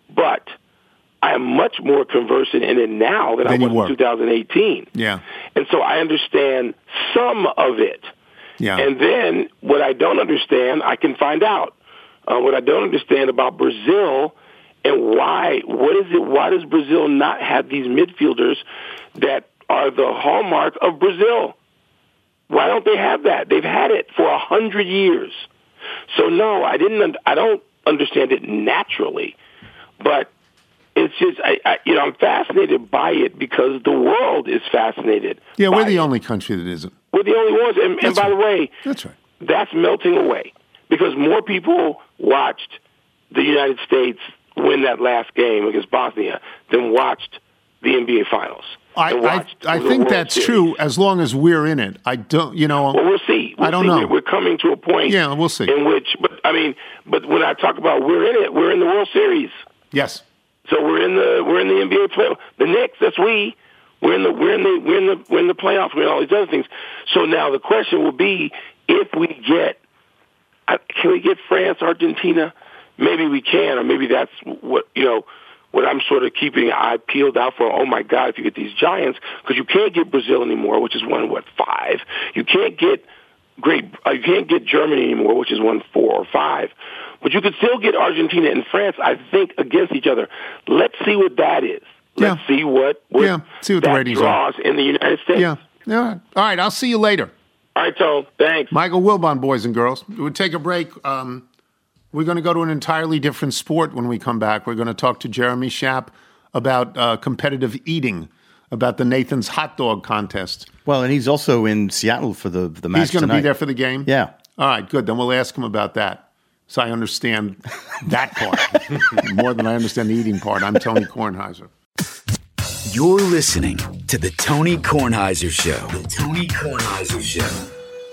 [SPEAKER 8] I am much more conversant in it now than I was in 2018.
[SPEAKER 1] Yeah.
[SPEAKER 8] And so I understand some of it.
[SPEAKER 1] Yeah.
[SPEAKER 8] And then what I don't understand, I can find out. What I don't understand about Brazil and why does Brazil not have these midfielders that are the hallmark of Brazil? Why don't they have that? They've had it for 100 years. So no, I don't understand it naturally, but it's just, I'm fascinated by it because the world is fascinated.
[SPEAKER 1] Yeah, we're the only country that isn't.
[SPEAKER 8] We're the only ones. And by the way,
[SPEAKER 1] that's right.
[SPEAKER 8] That's melting away because more people watched the United States win that last game against Bosnia than watched the NBA Finals.
[SPEAKER 1] I think that's true as long as we're in it. I don't,
[SPEAKER 8] Well, we'll see.
[SPEAKER 1] I don't know.
[SPEAKER 8] We're coming to a point.
[SPEAKER 1] Yeah, we'll see.
[SPEAKER 8] In which, but when I talk about we're in it, we're in the World Series.
[SPEAKER 1] Yes.
[SPEAKER 8] So we're in the NBA play. The Knicks, that's we. We're in the playoffs. We're in all these other things. So now the question will be if we can we get France, Argentina? Maybe we can, or maybe that's what I'm sort of keeping an eye peeled out for. Oh my God, if you get these giants, because you can't get Brazil anymore, which is 5. You can't get you can't get Germany anymore, which is 4 or 5. But you could still get Argentina and France, I think, against each other. Let's see what that is. Let's see what
[SPEAKER 1] see what the ratings
[SPEAKER 8] draws in the United States.
[SPEAKER 1] Yeah. All right. I'll see you later.
[SPEAKER 8] All right, Tone. Thanks.
[SPEAKER 1] Michael Wilbon, boys and girls. We'll take a break. We're going to go to an entirely different sport when we come back. We're going to talk to Jeremy Schaap about competitive eating, about the Nathan's Hot Dog Contest.
[SPEAKER 4] Well, and he's also in Seattle for the match.
[SPEAKER 1] He's going to be there for the game?
[SPEAKER 4] Yeah.
[SPEAKER 1] All right, good. Then we'll ask him about that. So I understand that part more than I understand the eating part. I'm Tony Kornheiser.
[SPEAKER 6] You're listening to The Tony Kornheiser Show. The Tony Kornheiser Show.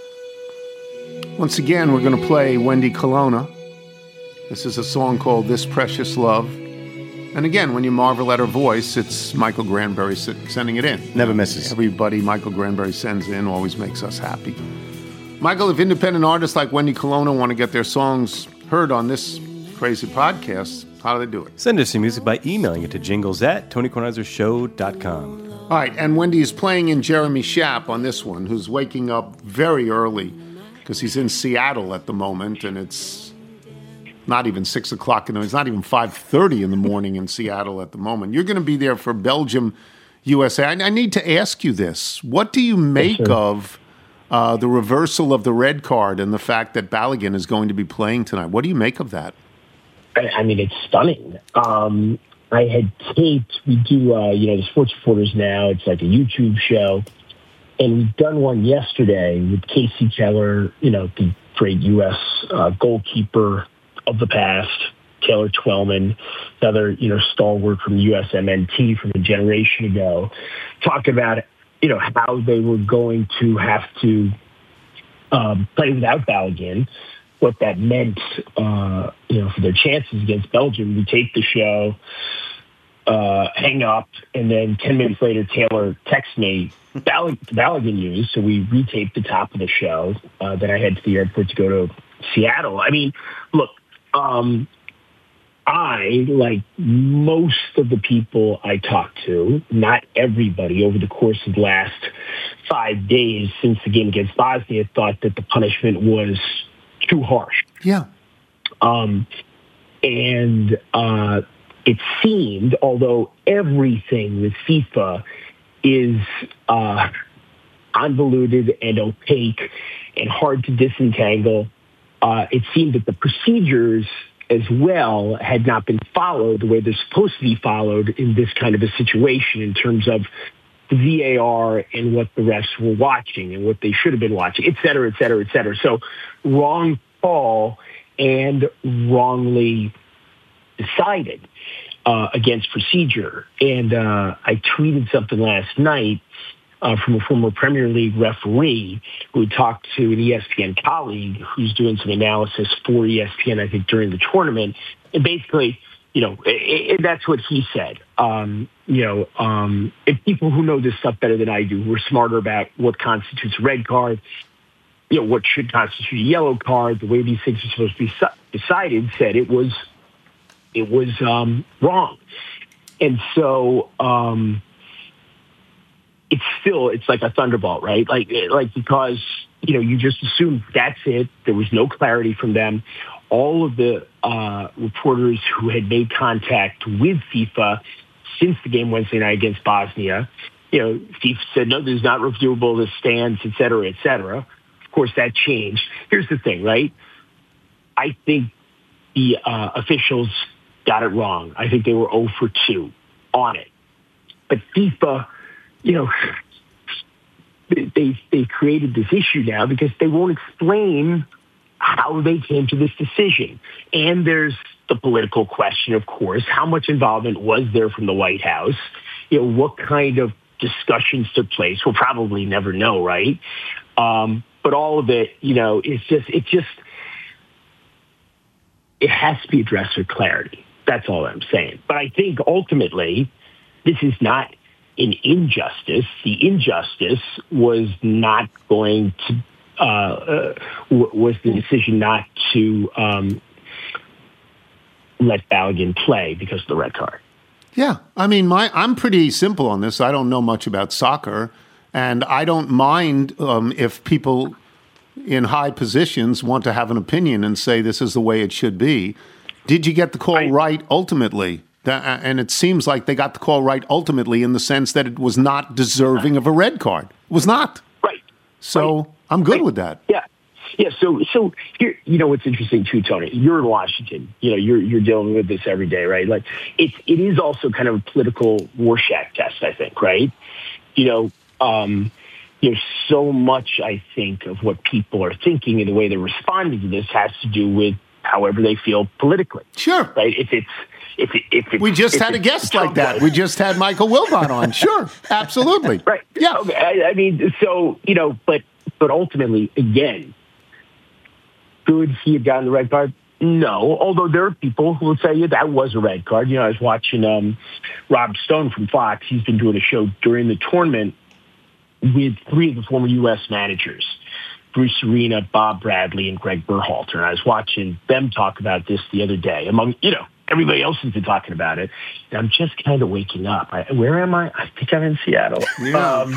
[SPEAKER 1] Once again, we're going to play Wendy Colonna. This is a song called This Precious Love. And again, when you marvel at her voice, it's Michael Granberry sending it in.
[SPEAKER 4] Never misses.
[SPEAKER 1] Everybody Michael Granberry sends in always makes us happy. Michael, if independent artists like Wendy Colonna want to get their songs heard on this crazy podcast, how do they do it?
[SPEAKER 5] Send us your music by emailing it to jingles@tonykornheisershow.com.
[SPEAKER 1] All right, and Wendy is playing in Jeremy Schaap on this one, who's waking up very early because he's in Seattle at the moment, and it's not even 6 o'clock. It's not even 5:30 in the morning in Seattle at the moment. You're going to be there for Belgium, USA. I need to ask you this. What do you make of the reversal of the red card and the fact that Balogun is going to be playing tonight? What do you make of that?
[SPEAKER 9] I mean, it's stunning. I had taped, we do, the Sports Reporters Now. It's like a YouTube show. And we've done one yesterday with Casey Keller, the great U.S. Goalkeeper of the past, Taylor Twellman, another, stalwart from USMNT from a generation ago, talking about, how they were going to have to play without Balogun, what that meant, for their chances against Belgium. We taped the show, hang up, and then 10 minutes later, Taylor texts me Balogun news. So we retaped the top of the show. Then I head to the airport to go to Seattle. I mean, look, I, like most of the people I talked to, not everybody, over the course of the last 5 days since the game against Bosnia, thought that the punishment was too harsh.
[SPEAKER 1] Yeah.
[SPEAKER 9] It seemed, although everything with FIFA is convoluted and opaque and hard to disentangle, it seemed that the procedures as well had not been followed the way they're supposed to be followed in this kind of a situation in terms of the VAR and what the refs were watching and what they should have been watching, et cetera, et cetera, et cetera. So wrong call and wrongly decided against procedure. And I tweeted something last night from a former Premier League referee who talked to an ESPN colleague who's doing some analysis for ESPN, I think, during the tournament. And basically, that's what he said. If people who know this stuff better than I do, who are smarter about what constitutes a red card, what should constitute a yellow card, the way these things are supposed to be decided, said it was wrong. And so it's like a thunderbolt, right? Like because, you just assume that's it. There was no clarity from them. All of the reporters who had made contact with FIFA since the game Wednesday night against Bosnia, FIFA said, no, this is not reviewable, this stands, et cetera, et cetera. Of course, that changed. Here's the thing, right? I think the officials got it wrong. I think they were 0 for 2 on it. But FIFA, they created this issue now because they won't explain how they came to this decision. And there's the political question, of course. How much involvement was there from the White House? What kind of discussions took place? We'll probably never know, right? But all of it, it has to be addressed with clarity. That's all I'm saying. But I think ultimately, this is not an injustice. The injustice was not going to was the decision not to let Balogun play because of the red card.
[SPEAKER 1] Yeah, I mean, I'm pretty simple on this. I don't know much about soccer, and I don't mind if people in high positions want to have an opinion and say this is the way it should be. Did you get the call right ultimately? And it seems like they got the call right ultimately in the sense that it was not deserving of a red card. It was not.
[SPEAKER 9] Right.
[SPEAKER 1] So I'm good with that.
[SPEAKER 9] Yeah. Yeah. So here, what's interesting too, Tony, you're in Washington, you're dealing with this every day, right? Like it is also kind of a political Rorschach test, I think, right? So much, I think, of what people are thinking and the way they're responding to this has to do with however they feel politically.
[SPEAKER 1] Sure.
[SPEAKER 9] Right.
[SPEAKER 1] We just had a guest like that. We just had Michael Wilbon on. Sure. Absolutely.
[SPEAKER 9] Right.
[SPEAKER 1] Yeah.
[SPEAKER 9] Okay. I mean, so, but ultimately, again, could he have gotten the red card? No. Although there are people who will tell you that was a red card. I was watching Rob Stone from Fox. He's been doing a show during the tournament with 3 of the former U.S. managers, Bruce Arena, Bob Bradley, and Greg Berhalter. And I was watching them talk about this the other day. Among, everybody else has been talking about it. And I'm just kind of waking up. Where am I? I think I'm in Seattle.
[SPEAKER 1] Yeah.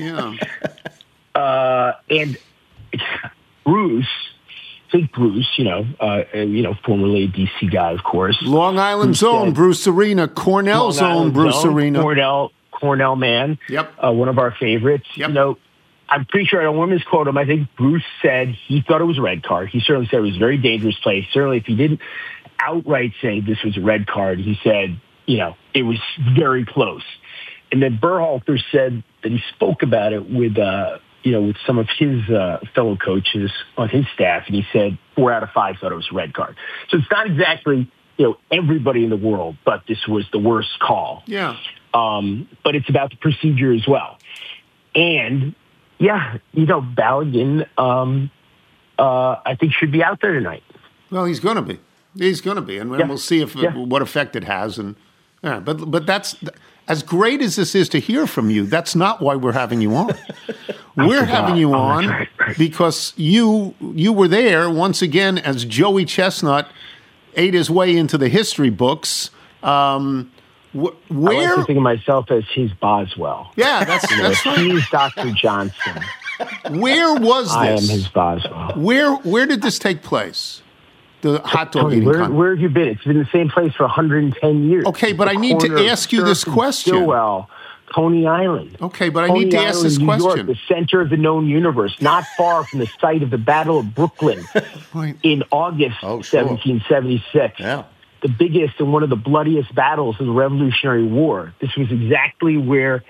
[SPEAKER 9] And Bruce, formerly a DC guy, of course.
[SPEAKER 1] Long Island's own Bruce Arena, Cornell's own Bruce Arena.
[SPEAKER 9] Cornell man.
[SPEAKER 1] Yep.
[SPEAKER 9] One of our favorites.
[SPEAKER 1] Yep.
[SPEAKER 9] I'm pretty sure I don't want to misquote him. I think Bruce said he thought it was a red card. He certainly said it was a very dangerous play. Certainly, if he didn't outright say this was a red card, he said, it was very close. And then Berhalter said that he spoke about it with some of his fellow coaches on his staff, and he said 4 out of 5 thought it was a red card. So it's not exactly, everybody in the world thought this was the worst call.
[SPEAKER 1] Yeah.
[SPEAKER 9] But it's about the procedure as well. And, Balogun, I think, should be out there tonight.
[SPEAKER 1] Well, he's going to be. He's going to be. And we'll see what effect it has. And But that's... As great as this is to hear from you, that's not why we're having you on. We're having you on because you were there once again as Joey Chestnut ate his way into the history books.
[SPEAKER 9] I like to think of myself as his Boswell.
[SPEAKER 1] Yeah, that's right.
[SPEAKER 9] He's Dr. Johnson.
[SPEAKER 1] Where was this?
[SPEAKER 9] I am his Boswell.
[SPEAKER 1] Where did this take place? The hot dog eating contest.
[SPEAKER 9] Where have you been? It's been the same place for 110 years.
[SPEAKER 1] Okay, but I need to ask you this question.
[SPEAKER 9] Stillwell, Coney Island.
[SPEAKER 1] Okay, but I need to ask this question.
[SPEAKER 9] New York, the center of the known universe, not far from the site of the Battle of Brooklyn in August 1776.
[SPEAKER 4] Yeah.
[SPEAKER 9] The biggest and one of the bloodiest battles of the Revolutionary War. This was exactly where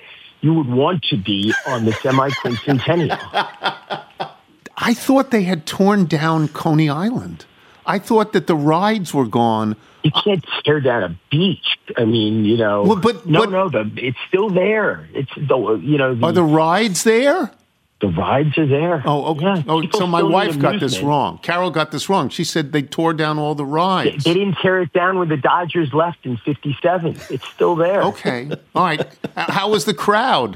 [SPEAKER 9] you would want to be on the semi-quincentennial.
[SPEAKER 1] I thought they had torn down Coney Island. I thought that the rides were gone.
[SPEAKER 9] You can't tear down a beach. I mean,
[SPEAKER 1] Well, but
[SPEAKER 9] it's still there. It's
[SPEAKER 1] are the rides there?
[SPEAKER 9] The rides are there.
[SPEAKER 1] Oh, okay.
[SPEAKER 9] Yeah,
[SPEAKER 1] So my
[SPEAKER 9] still
[SPEAKER 1] wife
[SPEAKER 9] need
[SPEAKER 1] got this
[SPEAKER 9] amusement.
[SPEAKER 1] wrong. Carol got this wrong. She said they tore down all the rides.
[SPEAKER 9] They didn't tear it down when the Dodgers left in '57. It's still there.
[SPEAKER 1] Okay. All right. How was the crowd?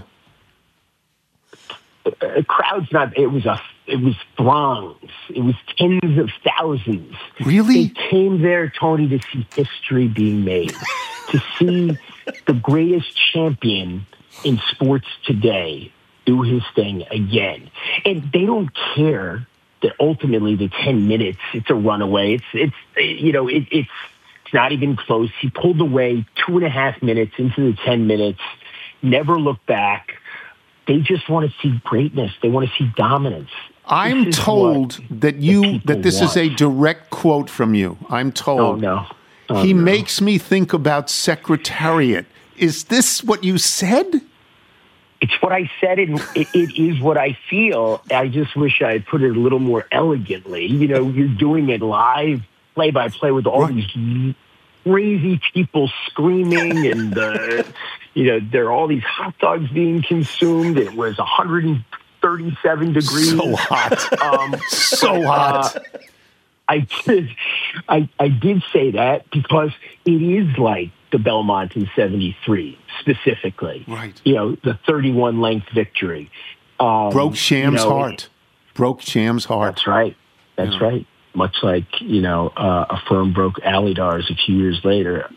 [SPEAKER 9] The crowd's not. It was throngs. It was tens of thousands.
[SPEAKER 1] Really?
[SPEAKER 9] They came there, Tony, to see history being made, to see the greatest champion in sports today do his thing again. And they don't care that ultimately the 10 minutes, it's a runaway. It's not even close. He pulled away 2.5 minutes into the 10 minutes, never looked back. They just want to see greatness. They want to see dominance.
[SPEAKER 1] I'm told that this is a direct quote from you. I'm told. He makes me think about Secretariat. Is this what you said?
[SPEAKER 9] It's what I said, and it is what I feel. I just wish I had put it a little more elegantly. You're doing it live, play-by-play with all these crazy people screaming, and there are all these hot dogs being consumed. It was 137 degrees.
[SPEAKER 1] So hot. So hot.
[SPEAKER 9] I did say that because it is like the Belmont in '73 specifically.
[SPEAKER 1] Right.
[SPEAKER 9] The 31 length victory.
[SPEAKER 1] Broke Sham's heart. Broke Sham's heart.
[SPEAKER 9] That's right. That's right. Much like, a firm broke Alidar's a few years later.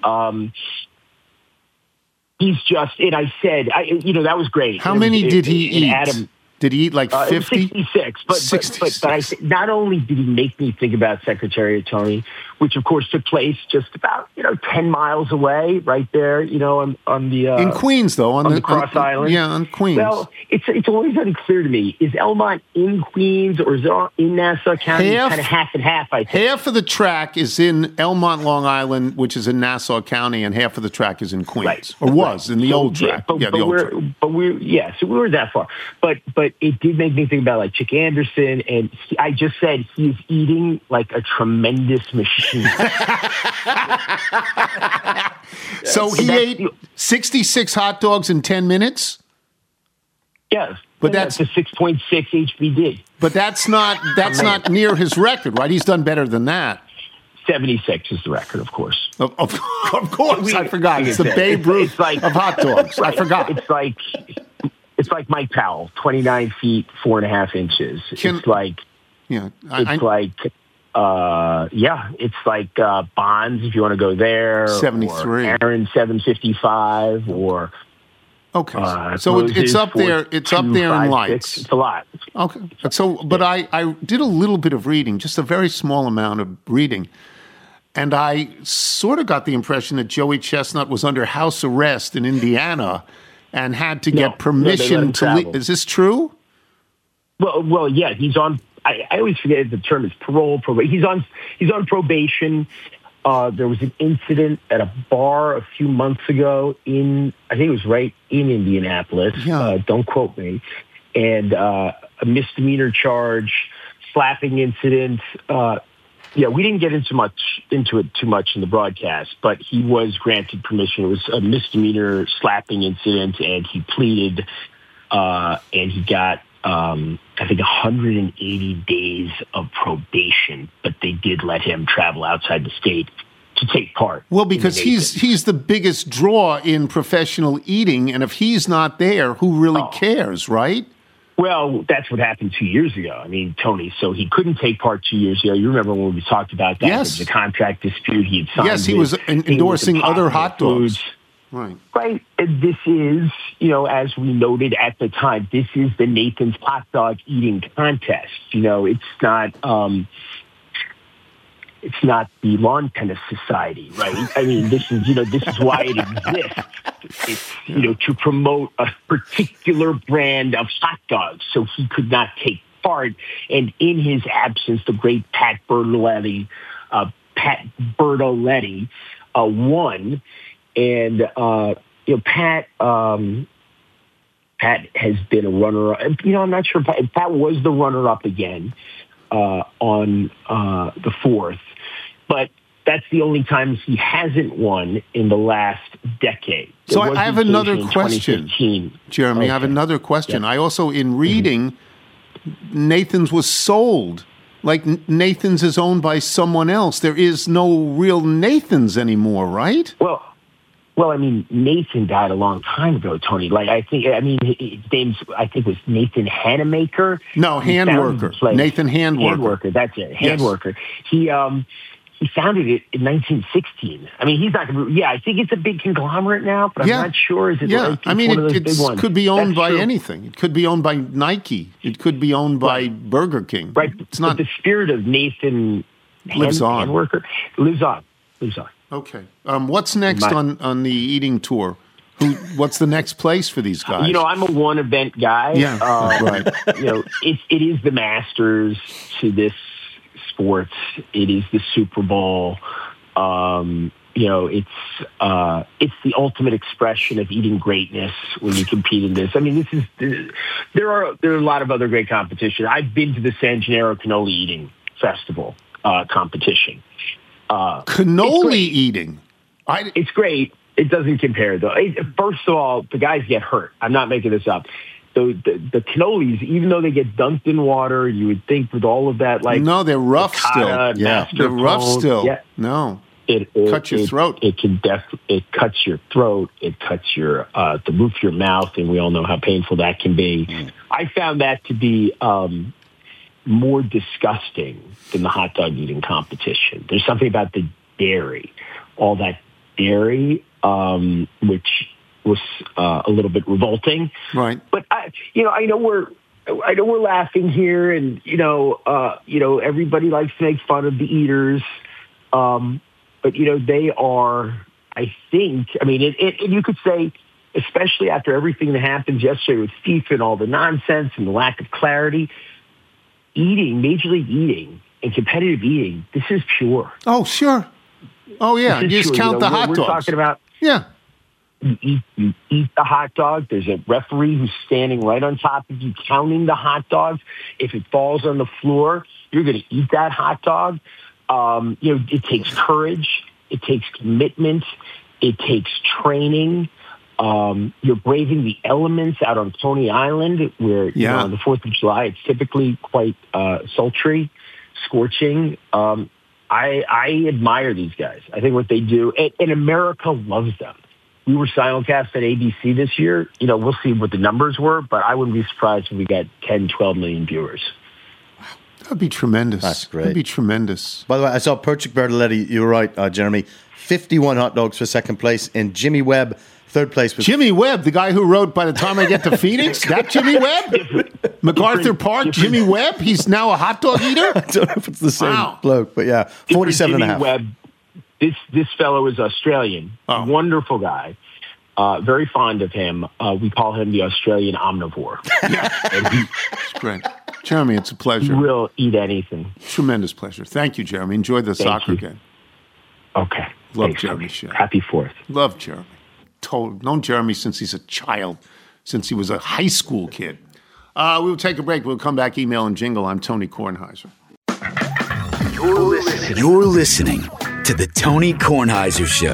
[SPEAKER 9] He's just, and I said, that was great.
[SPEAKER 1] How many did he eat?
[SPEAKER 9] Adam,
[SPEAKER 1] did he eat like 50?
[SPEAKER 9] 66. But I said, not only did he make me think about Secretariat, Tony, which of course took place just about 10 miles away, right there, on the
[SPEAKER 1] in Queens, though, on the
[SPEAKER 9] Cross Island.
[SPEAKER 1] Yeah, on Queens.
[SPEAKER 9] Well, it's always unclear to me. Is Elmont in Queens or is it in Nassau County? Kind of half and half, I think.
[SPEAKER 1] Half of the track is in Elmont, Long Island, which is in Nassau County, and half of the track is in Queens,
[SPEAKER 9] right.
[SPEAKER 1] or was in the old track.
[SPEAKER 9] So we were that far. But it did make me think about like Chick Anderson, and I just said he's eating like a tremendous machine.
[SPEAKER 1] So he ate 66 hot dogs in 10 minutes?
[SPEAKER 9] Yes.
[SPEAKER 1] But that's
[SPEAKER 9] a 6.6 HBD.
[SPEAKER 1] But that's not near his record, right? He's done better than that.
[SPEAKER 9] 76 is the record, of course.
[SPEAKER 1] Of course, I forgot. It's the Babe Ruth of hot dogs. I forgot.
[SPEAKER 9] It's like Mike Powell, 29 feet, 4.5 inches. It's like Bonds, if you want to go there.
[SPEAKER 1] 73.
[SPEAKER 9] Or Aaron, 755, or...
[SPEAKER 1] Okay, so it's up there. It's up there in lights.
[SPEAKER 9] It's a lot.
[SPEAKER 1] Okay, but I did a little bit of reading, just a very small amount of reading, and I sort of got the impression that Joey Chestnut was under house arrest in Indiana and had to get permission to leave. Is this true?
[SPEAKER 9] Well, yeah, he's on. I always forget the term is parole. He's on probation. There was an incident at a bar a few months ago I think it was right in Indianapolis.
[SPEAKER 1] Yeah.
[SPEAKER 9] Don't quote me. And a misdemeanor charge, slapping incident. We didn't get into it too much in the broadcast, but he was granted permission. It was a misdemeanor slapping incident, and he pleaded, and he got, I think 180 days of probation, but they did let him travel outside the state to take part.
[SPEAKER 1] Well, because he's the biggest draw in professional eating, and if he's not there, who really cares, right?
[SPEAKER 9] Well, that's what happened 2 years ago. I mean, Tony, so he couldn't take part 2 years ago. You remember when we talked about that?
[SPEAKER 1] Yes.
[SPEAKER 9] The contract dispute he had signed.
[SPEAKER 1] Yes, he was endorsing other hot dogs.
[SPEAKER 9] Foods.
[SPEAKER 1] Right.
[SPEAKER 9] Right. And this is, as we noted at the time, this is the Nathan's hot dog eating contest. It's not the lawn tennis society, right? I mean, this is why it exists. It's, to promote a particular brand of hot dogs. So he could not take part. And in his absence, the great Pat Bertoletti won. And, Pat, Pat has been a runner-up. I'm not sure. Pat was the runner-up again on the 4th, but that's the only time he hasn't won in the last decade.
[SPEAKER 1] So I have another question, Jeremy. I have another question. I also, in reading, Nathan's was sold. Like Nathan's is owned by someone else. There is no real Nathan's anymore, right?
[SPEAKER 9] Well, I mean, Nathan died a long time ago, Tony. His name, was Nathan Hanamaker.
[SPEAKER 1] No, Handworker. Nathan Handworker.
[SPEAKER 9] Handworker, that's it. Handworker. Yes. He founded it in 1916. I mean, he's not going to. Yeah, I think it's a big conglomerate now, but I'm not sure. Is it?
[SPEAKER 1] Yeah,
[SPEAKER 9] like it
[SPEAKER 1] could be owned by anything. It could be owned by Nike. It could be owned by Burger King.
[SPEAKER 9] Right.
[SPEAKER 1] It's not.
[SPEAKER 9] But the spirit of Nathan Handworker lives on.
[SPEAKER 1] Okay. What's next on the eating tour? What's the next place for these guys?
[SPEAKER 9] I'm a one event guy.
[SPEAKER 1] Yeah. Right.
[SPEAKER 9] It is the Masters to this sports. It is the Super Bowl. It's the ultimate expression of eating greatness when you compete in this. I mean, there are a lot of other great competition. I've been to the San Gennaro Cannoli Eating Festival competition.
[SPEAKER 1] Cannoli eating.
[SPEAKER 9] It's great. It doesn't compare, though. First of all, the guys get hurt. I'm not making this up. The cannolis, even though they get dunked in water, you would think with all of that,
[SPEAKER 1] no, they're rough still.
[SPEAKER 9] Yeah,
[SPEAKER 1] they're rough still.
[SPEAKER 9] Yeah.
[SPEAKER 1] No,
[SPEAKER 9] it
[SPEAKER 1] cuts your throat.
[SPEAKER 9] It cuts your throat. It cuts your the roof of your mouth, and we all know how painful that can be. I found that to be more disgusting than the hot dog eating competition. There's something about the dairy, all that dairy, which was a little bit revolting,
[SPEAKER 1] right?
[SPEAKER 9] But I know we're laughing here, and everybody likes to make fun of the eaters, but they are. I think. I mean, you could say, especially after everything that happened yesterday with FIFA and all the nonsense and the lack of clarity, Major League eating and competitive eating, this is pure.
[SPEAKER 1] Oh, sure. Oh, yeah. You just count the hot dogs.
[SPEAKER 9] We're talking about.
[SPEAKER 1] Yeah.
[SPEAKER 9] You eat the hot dog. There's a referee who's standing right on top of you counting the hot dogs. If it falls on the floor, you're going to eat that hot dog. It takes courage. It takes commitment. It takes training. You're braving the elements out on Coney Island where, on the 4th of July, it's typically quite sultry, scorching. I admire these guys. I think what they do, and America loves them. We were simulcast at ABC this year. We'll see what the numbers were, but I wouldn't be surprised if we got 10, 12 million viewers.
[SPEAKER 1] That would be tremendous.
[SPEAKER 4] That's great.
[SPEAKER 1] That would be tremendous.
[SPEAKER 4] By the way, I saw Perchik Bertoletti. You were right, Jeremy. 51 hot dogs for second place, and Jimmy Webb, third place.
[SPEAKER 1] Jimmy Webb, the guy who wrote By the Time I Get to Phoenix? That Jimmy Webb? MacArthur Park, Jimmy Webb? He's now a hot dog eater?
[SPEAKER 4] I don't know if it's the same bloke, but yeah, 47 and a half.
[SPEAKER 9] Webb, this fellow is Australian. Wonderful guy. Very fond of him. We call him the Australian omnivore.
[SPEAKER 1] It's great. Jeremy, it's a pleasure.
[SPEAKER 9] He will eat anything.
[SPEAKER 1] Tremendous pleasure. Thank you, Jeremy. Enjoy the soccer game.
[SPEAKER 9] Okay.
[SPEAKER 1] Love Jeremy Shea.
[SPEAKER 9] Happy 4th.
[SPEAKER 1] Love Jeremy. Known Jeremy since he's a child, since he was a high school kid. We will take a break. We'll come back, email and jingle. I'm Tony Kornheiser.
[SPEAKER 6] You're listening to the Tony Kornheiser Show.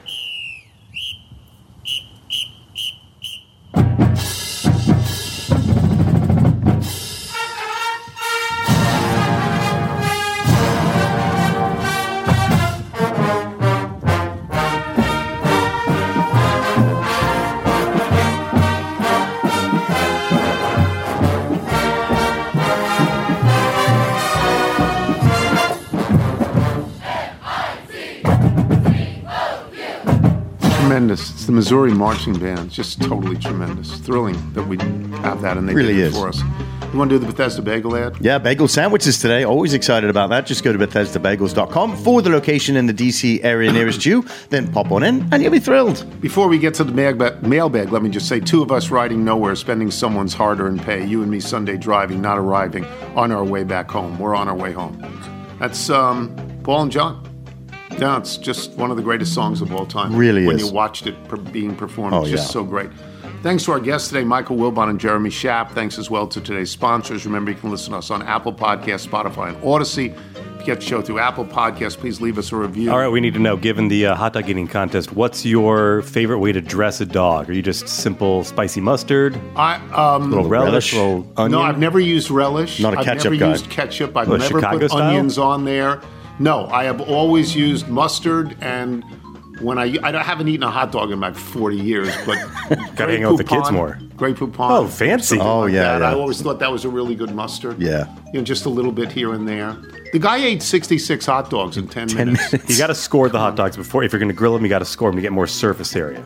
[SPEAKER 1] Tremendous. It's the Missouri Marching Band. It's just totally tremendous. Thrilling that we have that and they
[SPEAKER 4] really
[SPEAKER 1] did it for us. You want to do the Bethesda Bagel ad?
[SPEAKER 4] Yeah, bagel sandwiches today. Always excited about that. Just go to BethesdaBagels.com for the location in the DC area nearest you. Then pop on in and you'll be thrilled.
[SPEAKER 1] Before we get to the mailbag, let me just say 2 of us riding nowhere, spending someone's hard-earned pay. You and me Sunday driving, not arriving, on our way back home. We're on our way home. That's Paul and John. Yeah, it's just one of the greatest songs of all time.
[SPEAKER 4] Really
[SPEAKER 1] when
[SPEAKER 4] is.
[SPEAKER 1] you watched it being performed.
[SPEAKER 4] Oh,
[SPEAKER 1] it's just so great. Thanks to our guests today, Michael Wilbon and Jeremy Schaap. Thanks as well to today's sponsors. Remember, you can listen to us on Apple Podcasts, Spotify, and Odyssey. If you get the show through Apple Podcasts, please leave us a review.
[SPEAKER 5] All right, we need to know, given the hot dog eating contest, what's your favorite way to dress a dog? Are you just simple spicy mustard? Little relish, little onion?
[SPEAKER 1] No, I've never used relish.
[SPEAKER 4] Not a ketchup
[SPEAKER 1] I've never
[SPEAKER 4] guy.
[SPEAKER 1] used ketchup. I've
[SPEAKER 5] What,
[SPEAKER 1] never
[SPEAKER 5] Chicago
[SPEAKER 1] put
[SPEAKER 5] style?
[SPEAKER 1] onions on there. No, I have always used mustard, and when I haven't eaten a hot dog in about 40 years, but
[SPEAKER 5] Gotta hang out with the kids more.
[SPEAKER 1] Grey Poupon.
[SPEAKER 5] Oh, fancy.
[SPEAKER 1] something
[SPEAKER 4] Oh,
[SPEAKER 1] like
[SPEAKER 4] yeah,
[SPEAKER 1] that.
[SPEAKER 4] yeah.
[SPEAKER 1] I always thought that was a really good mustard.
[SPEAKER 4] Yeah.
[SPEAKER 1] Just a little bit here and there. The guy ate 66 hot dogs in 10 minutes.
[SPEAKER 5] You got to score the hot dogs before. If you're going to grill them, you got to score them to get more surface area.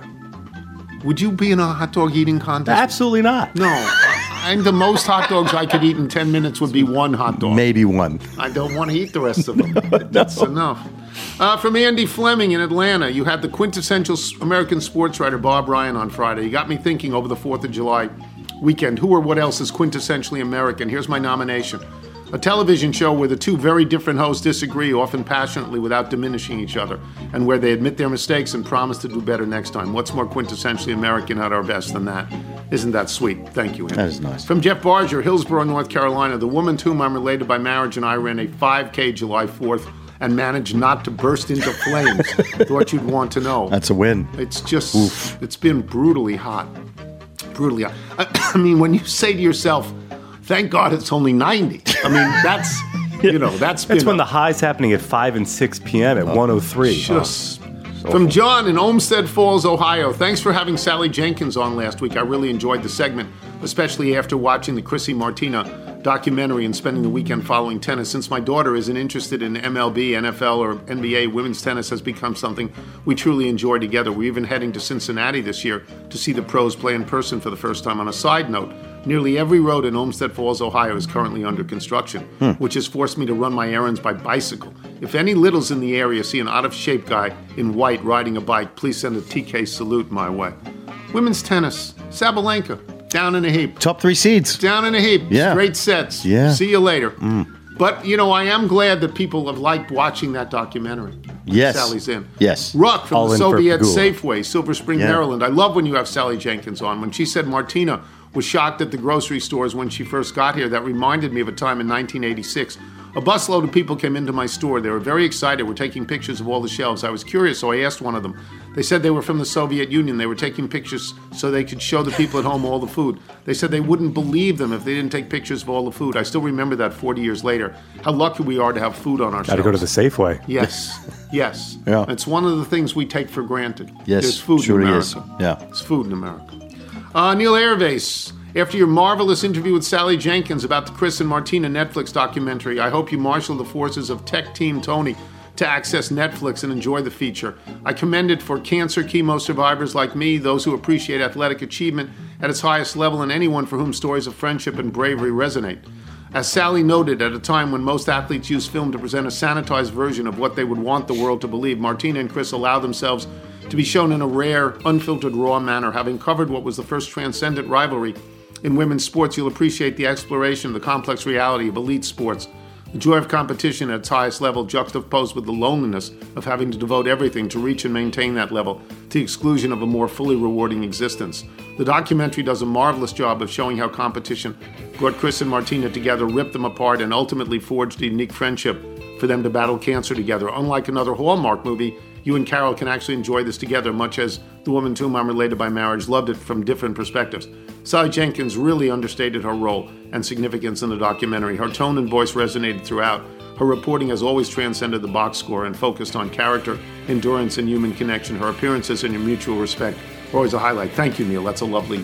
[SPEAKER 1] Would you be in a hot dog eating contest?
[SPEAKER 5] Absolutely not.
[SPEAKER 1] No. And the most hot dogs I could eat in 10 minutes would be one hot dog.
[SPEAKER 4] Maybe one.
[SPEAKER 1] I don't want to eat the rest of them. That's enough. From Andy Fleming in Atlanta, you had the quintessential American sports writer Bob Ryan on Friday. You got me thinking over the 4th of July weekend, who or what else is quintessentially American? Here's my nomination. A television show where the two very different hosts disagree, often passionately without diminishing each other, and where they admit their mistakes and promise to do better next time. What's more quintessentially American at our best than that? Isn't that sweet? Thank you, Andy.
[SPEAKER 4] That is nice.
[SPEAKER 1] From Jeff Barger, Hillsborough, North Carolina, the woman to whom I'm related by marriage and I ran a 5K July 4th and managed not to burst into flames. Thought you'd want to know.
[SPEAKER 4] That's a win.
[SPEAKER 1] It's just, it's been brutally hot. Brutally hot. I mean, when you say to yourself, thank God it's only 90. I mean, that's, that's been...
[SPEAKER 5] That's when the high's happening at 5 and 6 p.m. at 103.
[SPEAKER 1] Just... From John in Olmsted Falls, Ohio. Thanks for having Sally Jenkins on last week. I really enjoyed the segment, especially after watching the Chrissy Martina documentary and spending the weekend following tennis. Since my daughter isn't interested in MLB, NFL, or NBA, women's tennis has become something we truly enjoy together. We're even heading to Cincinnati this year to see the pros play in person for the first time. On a side note, nearly every road in Olmsted Falls, Ohio is currently under construction, which has forced me to run my errands by bicycle. If any littles in the area see an out-of-shape guy in white riding a bike, please send a TK salute my way. Women's tennis, Sabalenka, down in a heap.
[SPEAKER 4] Top 3 seeds.
[SPEAKER 1] Down in a heap.
[SPEAKER 4] Yeah.
[SPEAKER 1] Straight sets.
[SPEAKER 4] Yeah.
[SPEAKER 1] See you later. But, I am glad that people have liked watching that documentary.
[SPEAKER 4] Yes.
[SPEAKER 1] Sally's in.
[SPEAKER 4] Yes.
[SPEAKER 1] Ruck from
[SPEAKER 5] All
[SPEAKER 1] the
[SPEAKER 5] in for
[SPEAKER 1] Soviet
[SPEAKER 5] Pagula.
[SPEAKER 1] Safeway, Silver Spring,
[SPEAKER 4] Yeah.
[SPEAKER 1] Maryland. I love when you have Sally Jenkins on. When she said Martina was shocked at the grocery stores when she first got here, that reminded me of a time in 1986. A busload of people came into my store. They were very excited. We're taking pictures of all the shelves. I was curious, so I asked one of them. They said they were from the Soviet Union. They were taking pictures so they could show the people at home all the food. They said they wouldn't believe them if they didn't take pictures of all the food. I still remember that 40 years later. How lucky we are to have food on our shelves.
[SPEAKER 5] Got to go to the Safeway.
[SPEAKER 1] Yes, yes.
[SPEAKER 4] Yeah.
[SPEAKER 1] It's one of the things we take for granted.
[SPEAKER 4] Yes,
[SPEAKER 1] There's food
[SPEAKER 4] sure
[SPEAKER 1] in
[SPEAKER 4] it
[SPEAKER 1] America.
[SPEAKER 4] is. Yeah.
[SPEAKER 1] It's food in America. Neil Airvase, after your marvelous interview with Sally Jenkins about the Chris and Martina Netflix documentary, I hope you marshal the forces of Tech Team Tony to access Netflix and enjoy the feature. I commend it for cancer chemo survivors like me, those who appreciate athletic achievement at its highest level, and anyone for whom stories of friendship and bravery resonate. As Sally noted, at a time when most athletes use film to present a sanitized version of what they would want the world to believe, Martina and Chris allow themselves to be shown in a rare, unfiltered, raw manner. Having covered what was the first transcendent rivalry in women's sports, you'll appreciate the exploration of the complex reality of elite sports, the joy of competition at its highest level juxtaposed with the loneliness of having to devote everything to reach and maintain that level to the exclusion of a more fully rewarding existence. The documentary does a marvelous job of showing how competition brought Chris and Martina together, ripped them apart, and ultimately forged a unique friendship for them to battle cancer together. Unlike another Hallmark movie, you and Carol can actually enjoy this together, much as the woman to whom I'm related by marriage loved it from different perspectives. Sally Jenkins really understated her role and significance in the documentary. Her tone and voice resonated throughout. Her reporting has always transcended the box score and focused on character, endurance, and human connection. Her appearances and your mutual respect are always a highlight. Thank you, Neil. That's a lovely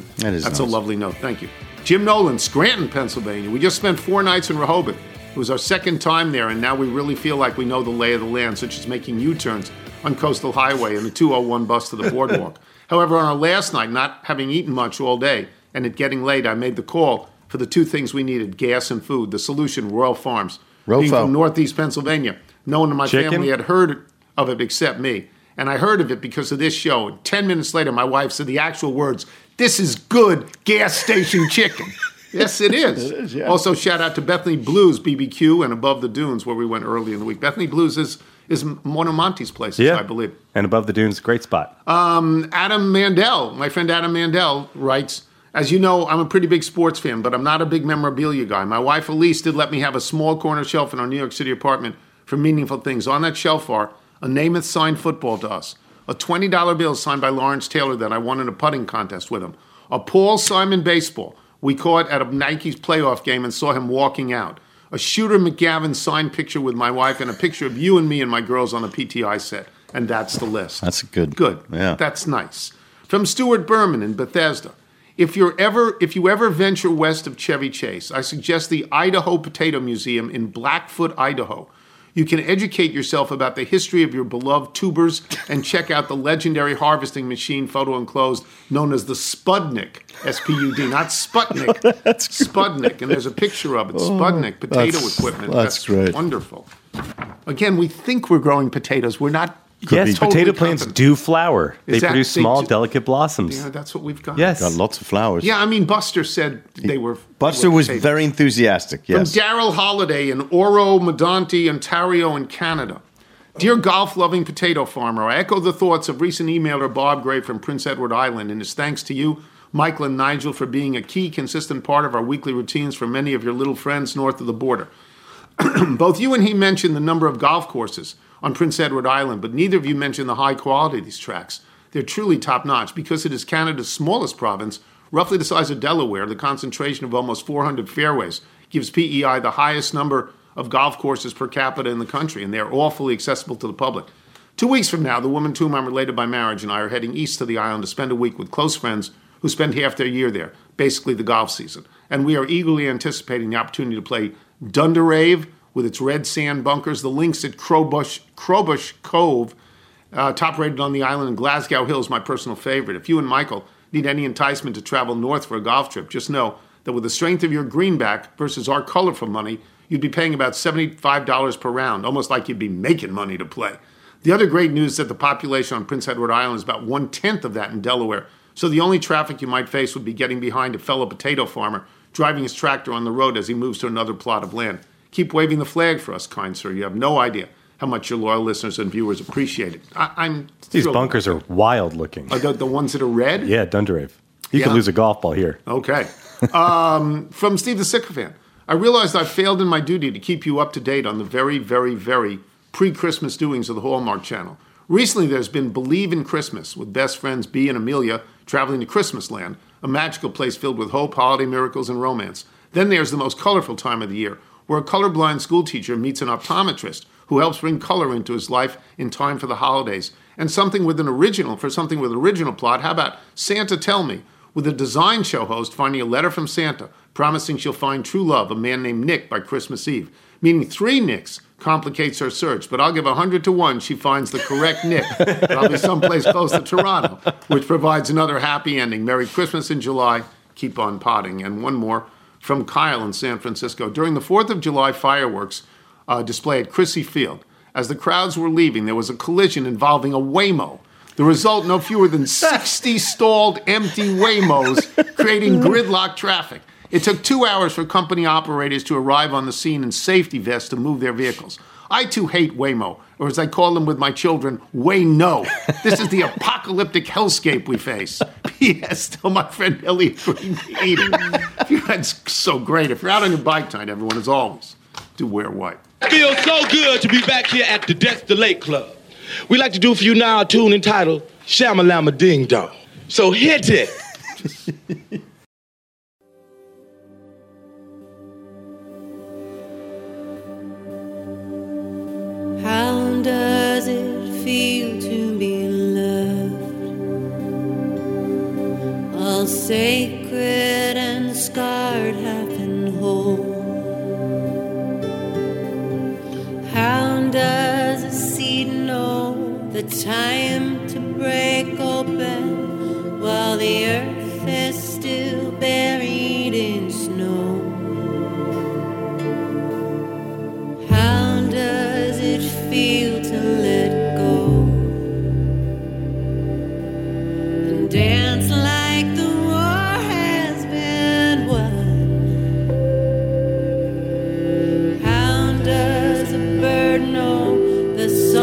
[SPEAKER 1] note. Thank you. Jim Nolan, Scranton, Pennsylvania. We just spent 4 nights in Rehoboth. It was our second time there, and now we really feel like we know the lay of the land, such as making U-turns on Coastal Highway and the 201 bus to the boardwalk. However, on our last night, not having eaten much all day and it getting late, I made the call for the 2 things we needed, gas and food. The solution, Royal Farms. Being from Northeast Pennsylvania, no one in my family had heard of it except me. And I heard of it because of this show. And 10 minutes later, my wife said the actual words, "This is good gas station chicken." Yes, it is. It is, yeah. Also, shout out to Bethany Blues BBQ and Above the Dunes, where we went early in the week. Bethany Blues is is one of Monty's places, I believe.
[SPEAKER 5] And Above the Dunes, great spot.
[SPEAKER 1] Adam Mandel, my friend Adam Mandel, writes, as you know, I'm a pretty big sports fan, but I'm not a big memorabilia guy. My wife Elise did let me have a small corner shelf in our New York City apartment for meaningful things. On that shelf are a Namath signed football to us, a $20 bill signed by Lawrence Taylor that I won in a putting contest with him, a Paul Simon baseball we caught at a Nike's playoff game and saw him walking out, a Shooter McGavin signed picture with my wife, and a picture of you and me and my girls on a PTI set. And that's the list.
[SPEAKER 4] That's good.
[SPEAKER 1] Good.
[SPEAKER 4] Yeah.
[SPEAKER 1] That's nice. From Stuart Berman in Bethesda. If you ever venture west of Chevy Chase, I suggest the Idaho Potato Museum in Blackfoot, Idaho. You can educate yourself about the history of your beloved tubers and check out the legendary harvesting machine, photo enclosed, known as the Spudnik, S-P-U-D, not Sputnik, Spudnik. And there's a picture of it, Spudnik, potato equipment.
[SPEAKER 4] That's great.
[SPEAKER 1] Wonderful. Again, we think we're growing potatoes. We're not.
[SPEAKER 5] Yes,
[SPEAKER 1] totally
[SPEAKER 5] potato plants
[SPEAKER 1] confident.
[SPEAKER 5] do flower. They
[SPEAKER 1] Exactly.
[SPEAKER 5] produce small, delicate blossoms.
[SPEAKER 1] Yeah, that's what we've got.
[SPEAKER 5] Yes.
[SPEAKER 4] Got lots of flowers.
[SPEAKER 1] Yeah, I mean, Buster said they were.
[SPEAKER 4] Buster was very enthusiastic, yes.
[SPEAKER 1] From Daryl Holiday in Oro, Medonte, Ontario, in Canada. Dear golf-loving potato farmer, I echo the thoughts of recent emailer Bob Gray from Prince Edward Island, and his thanks to you, Michael and Nigel, for being a key, consistent part of our weekly routines for many of your little friends north of the border. Both you and he mentioned the number of golf courses on Prince Edward Island, but neither of you mentioned the high quality of these tracks. They're truly top-notch. Because it is Canada's smallest province, roughly the size of Delaware, the concentration of almost 400 fairways gives PEI the highest number of golf courses per capita in the country, and they're all fully accessible to the public. 2 weeks from now, the woman to whom I'm related by marriage and I are heading east to the island to spend a week with close friends who spend half their year there, basically the golf season. And we are eagerly anticipating the opportunity to play Dunderave with its red sand bunkers, the links at Crowbush Cove, top rated on the island, and Glasgow Hill is my personal favorite. If you and Michael need any enticement to travel north for a golf trip, just know that with the strength of your greenback versus our colorful money, you'd be paying about $75 per round, almost like you'd be making money to play. The other great news is that the population on Prince Edward Island is about 1/10 of that in Delaware, so the only traffic you might face would be getting behind a fellow potato farmer driving his tractor on the road as he moves to another plot of land. Keep waving the flag for us, kind sir. You have no idea how much your loyal listeners and viewers appreciate it. I'm
[SPEAKER 5] These
[SPEAKER 1] thrilled.
[SPEAKER 5] bunkers are wild looking.
[SPEAKER 1] Are the ones that are red?
[SPEAKER 5] Yeah, Dunderave. You
[SPEAKER 1] Yeah.
[SPEAKER 5] could lose a golf ball here.
[SPEAKER 1] Okay. From Steve the Sycophant. I realized I failed in my duty to keep you up to date on the very, very, very pre-Christmas doings of the Hallmark Channel. Recently, there's been Believe in Christmas, with best friends Bea and Amelia traveling to Christmas Land, a magical place filled with hope, holiday miracles, and romance. Then there's the most colorful time of the year, where a colorblind schoolteacher meets an optometrist who helps bring color into his life in time for the holidays. And something with an original plot, how about Santa Tell Me, with a design show host finding a letter from Santa promising she'll find true love, a man named Nick, by Christmas Eve. Meaning 3 Nicks complicates her search, but I'll give 100 to 1 she finds the correct Nick. That'll be someplace close to Toronto, which provides another happy ending. Merry Christmas in July. Keep on potting. And one more from Kyle in San Francisco. During the 4th of July fireworks display at Crissy Field, as the crowds were leaving, there was a collision involving a Waymo. The result, no fewer than 60 stalled empty Waymos, creating gridlock traffic. It took 2 hours for company operators to arrive on the scene in safety vests to move their vehicles. I too hate Waymo, or as I call them with my children, Way-No. This is the apocalyptic hellscape we face. P.S. Still my friend Elliot Green eating. That's so great. If you're out on your bike tonight, everyone, as always, do wear white.
[SPEAKER 10] It feels so good to be back here at the Dexter Lake Club. We'd like to do for you now a tune entitled Shamalama Ding Dong. So hit it.
[SPEAKER 7] How does it feel to be loved? All sacred and scarred, half and whole. How does a seed know the time to break open while the earth is still buried in snow? How does it feel to let go and dance like the war has been won? How does a bird know the song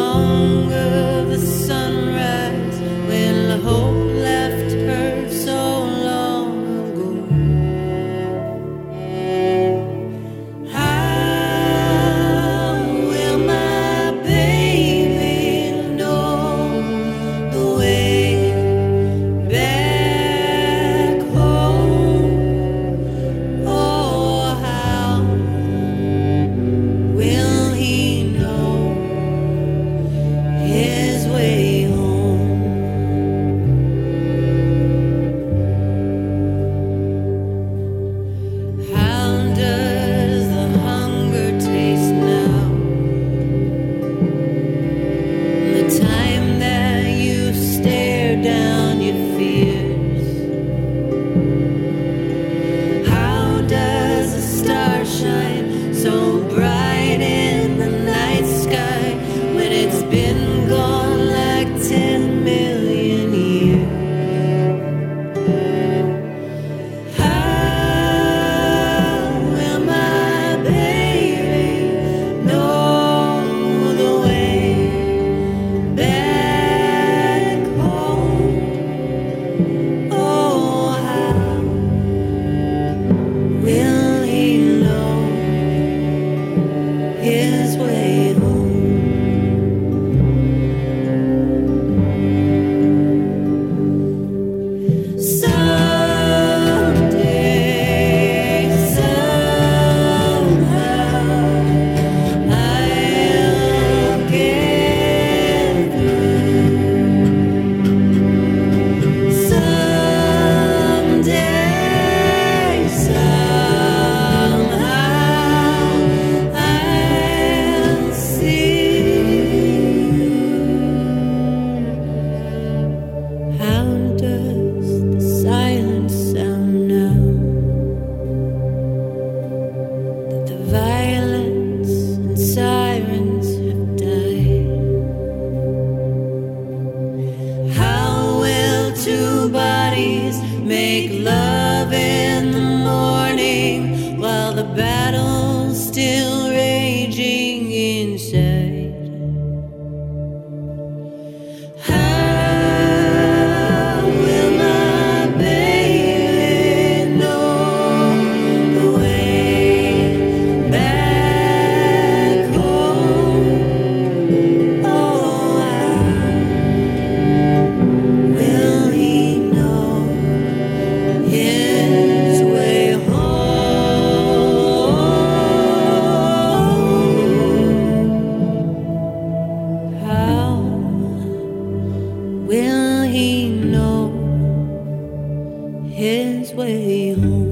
[SPEAKER 7] still raging inside. How will my baby know the way back home? Oh, how will he know his way home? How will he know his way home?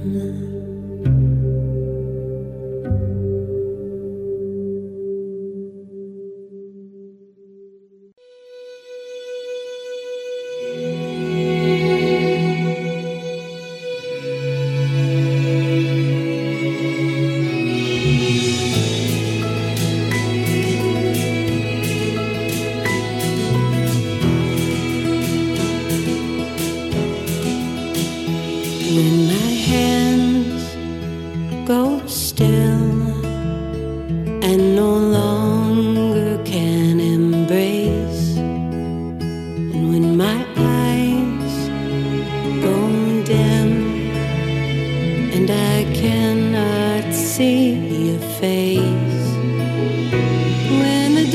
[SPEAKER 7] When my hands go still and no longer can embrace, and when my eyes go dim and I cannot see your face, when the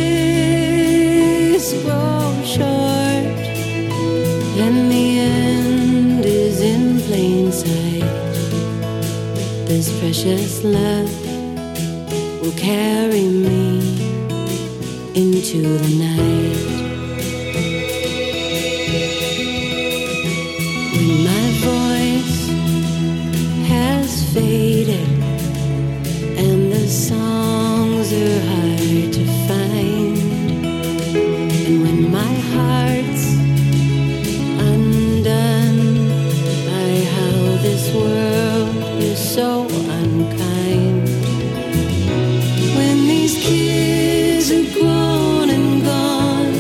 [SPEAKER 7] days grow short and the end is in plain sight, this precious love will carry me into the night. When my voice has faded and the songs are hard to find, and when my heart's undone by how this world is so unkind, when these kids are grown and gone,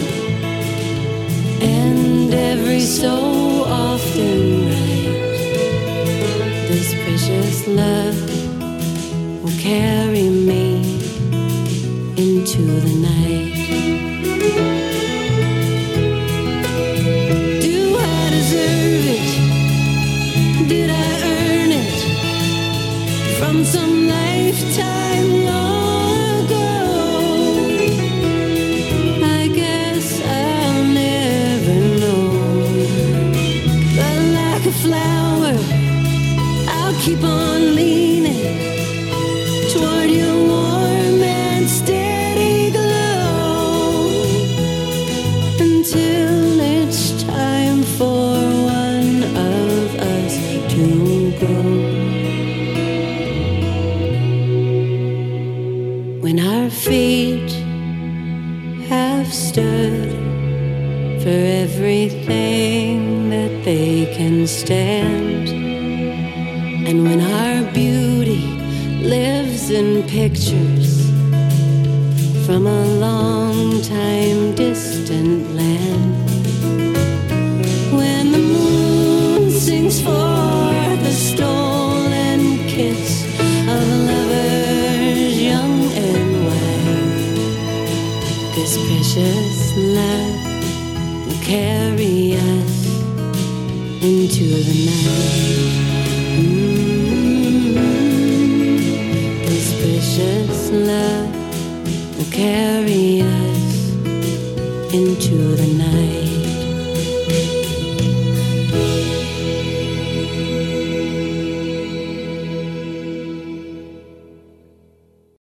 [SPEAKER 7] and every so often right, this precious love will carry me into the night. Do I deserve it? Did I earn it from some lifetime long ago? I guess I'll never know. But like a flower, I'll keep on leaning toward your warm and steady glow until it's time for one of us to go. When our feet have stood for everything that they can stand, and when our beauty lives in pictures from a long time distant land, when the moon sings forth a stolen kiss of lovers young and wild, this precious love will carry us into the night. This precious love will carry us into the night.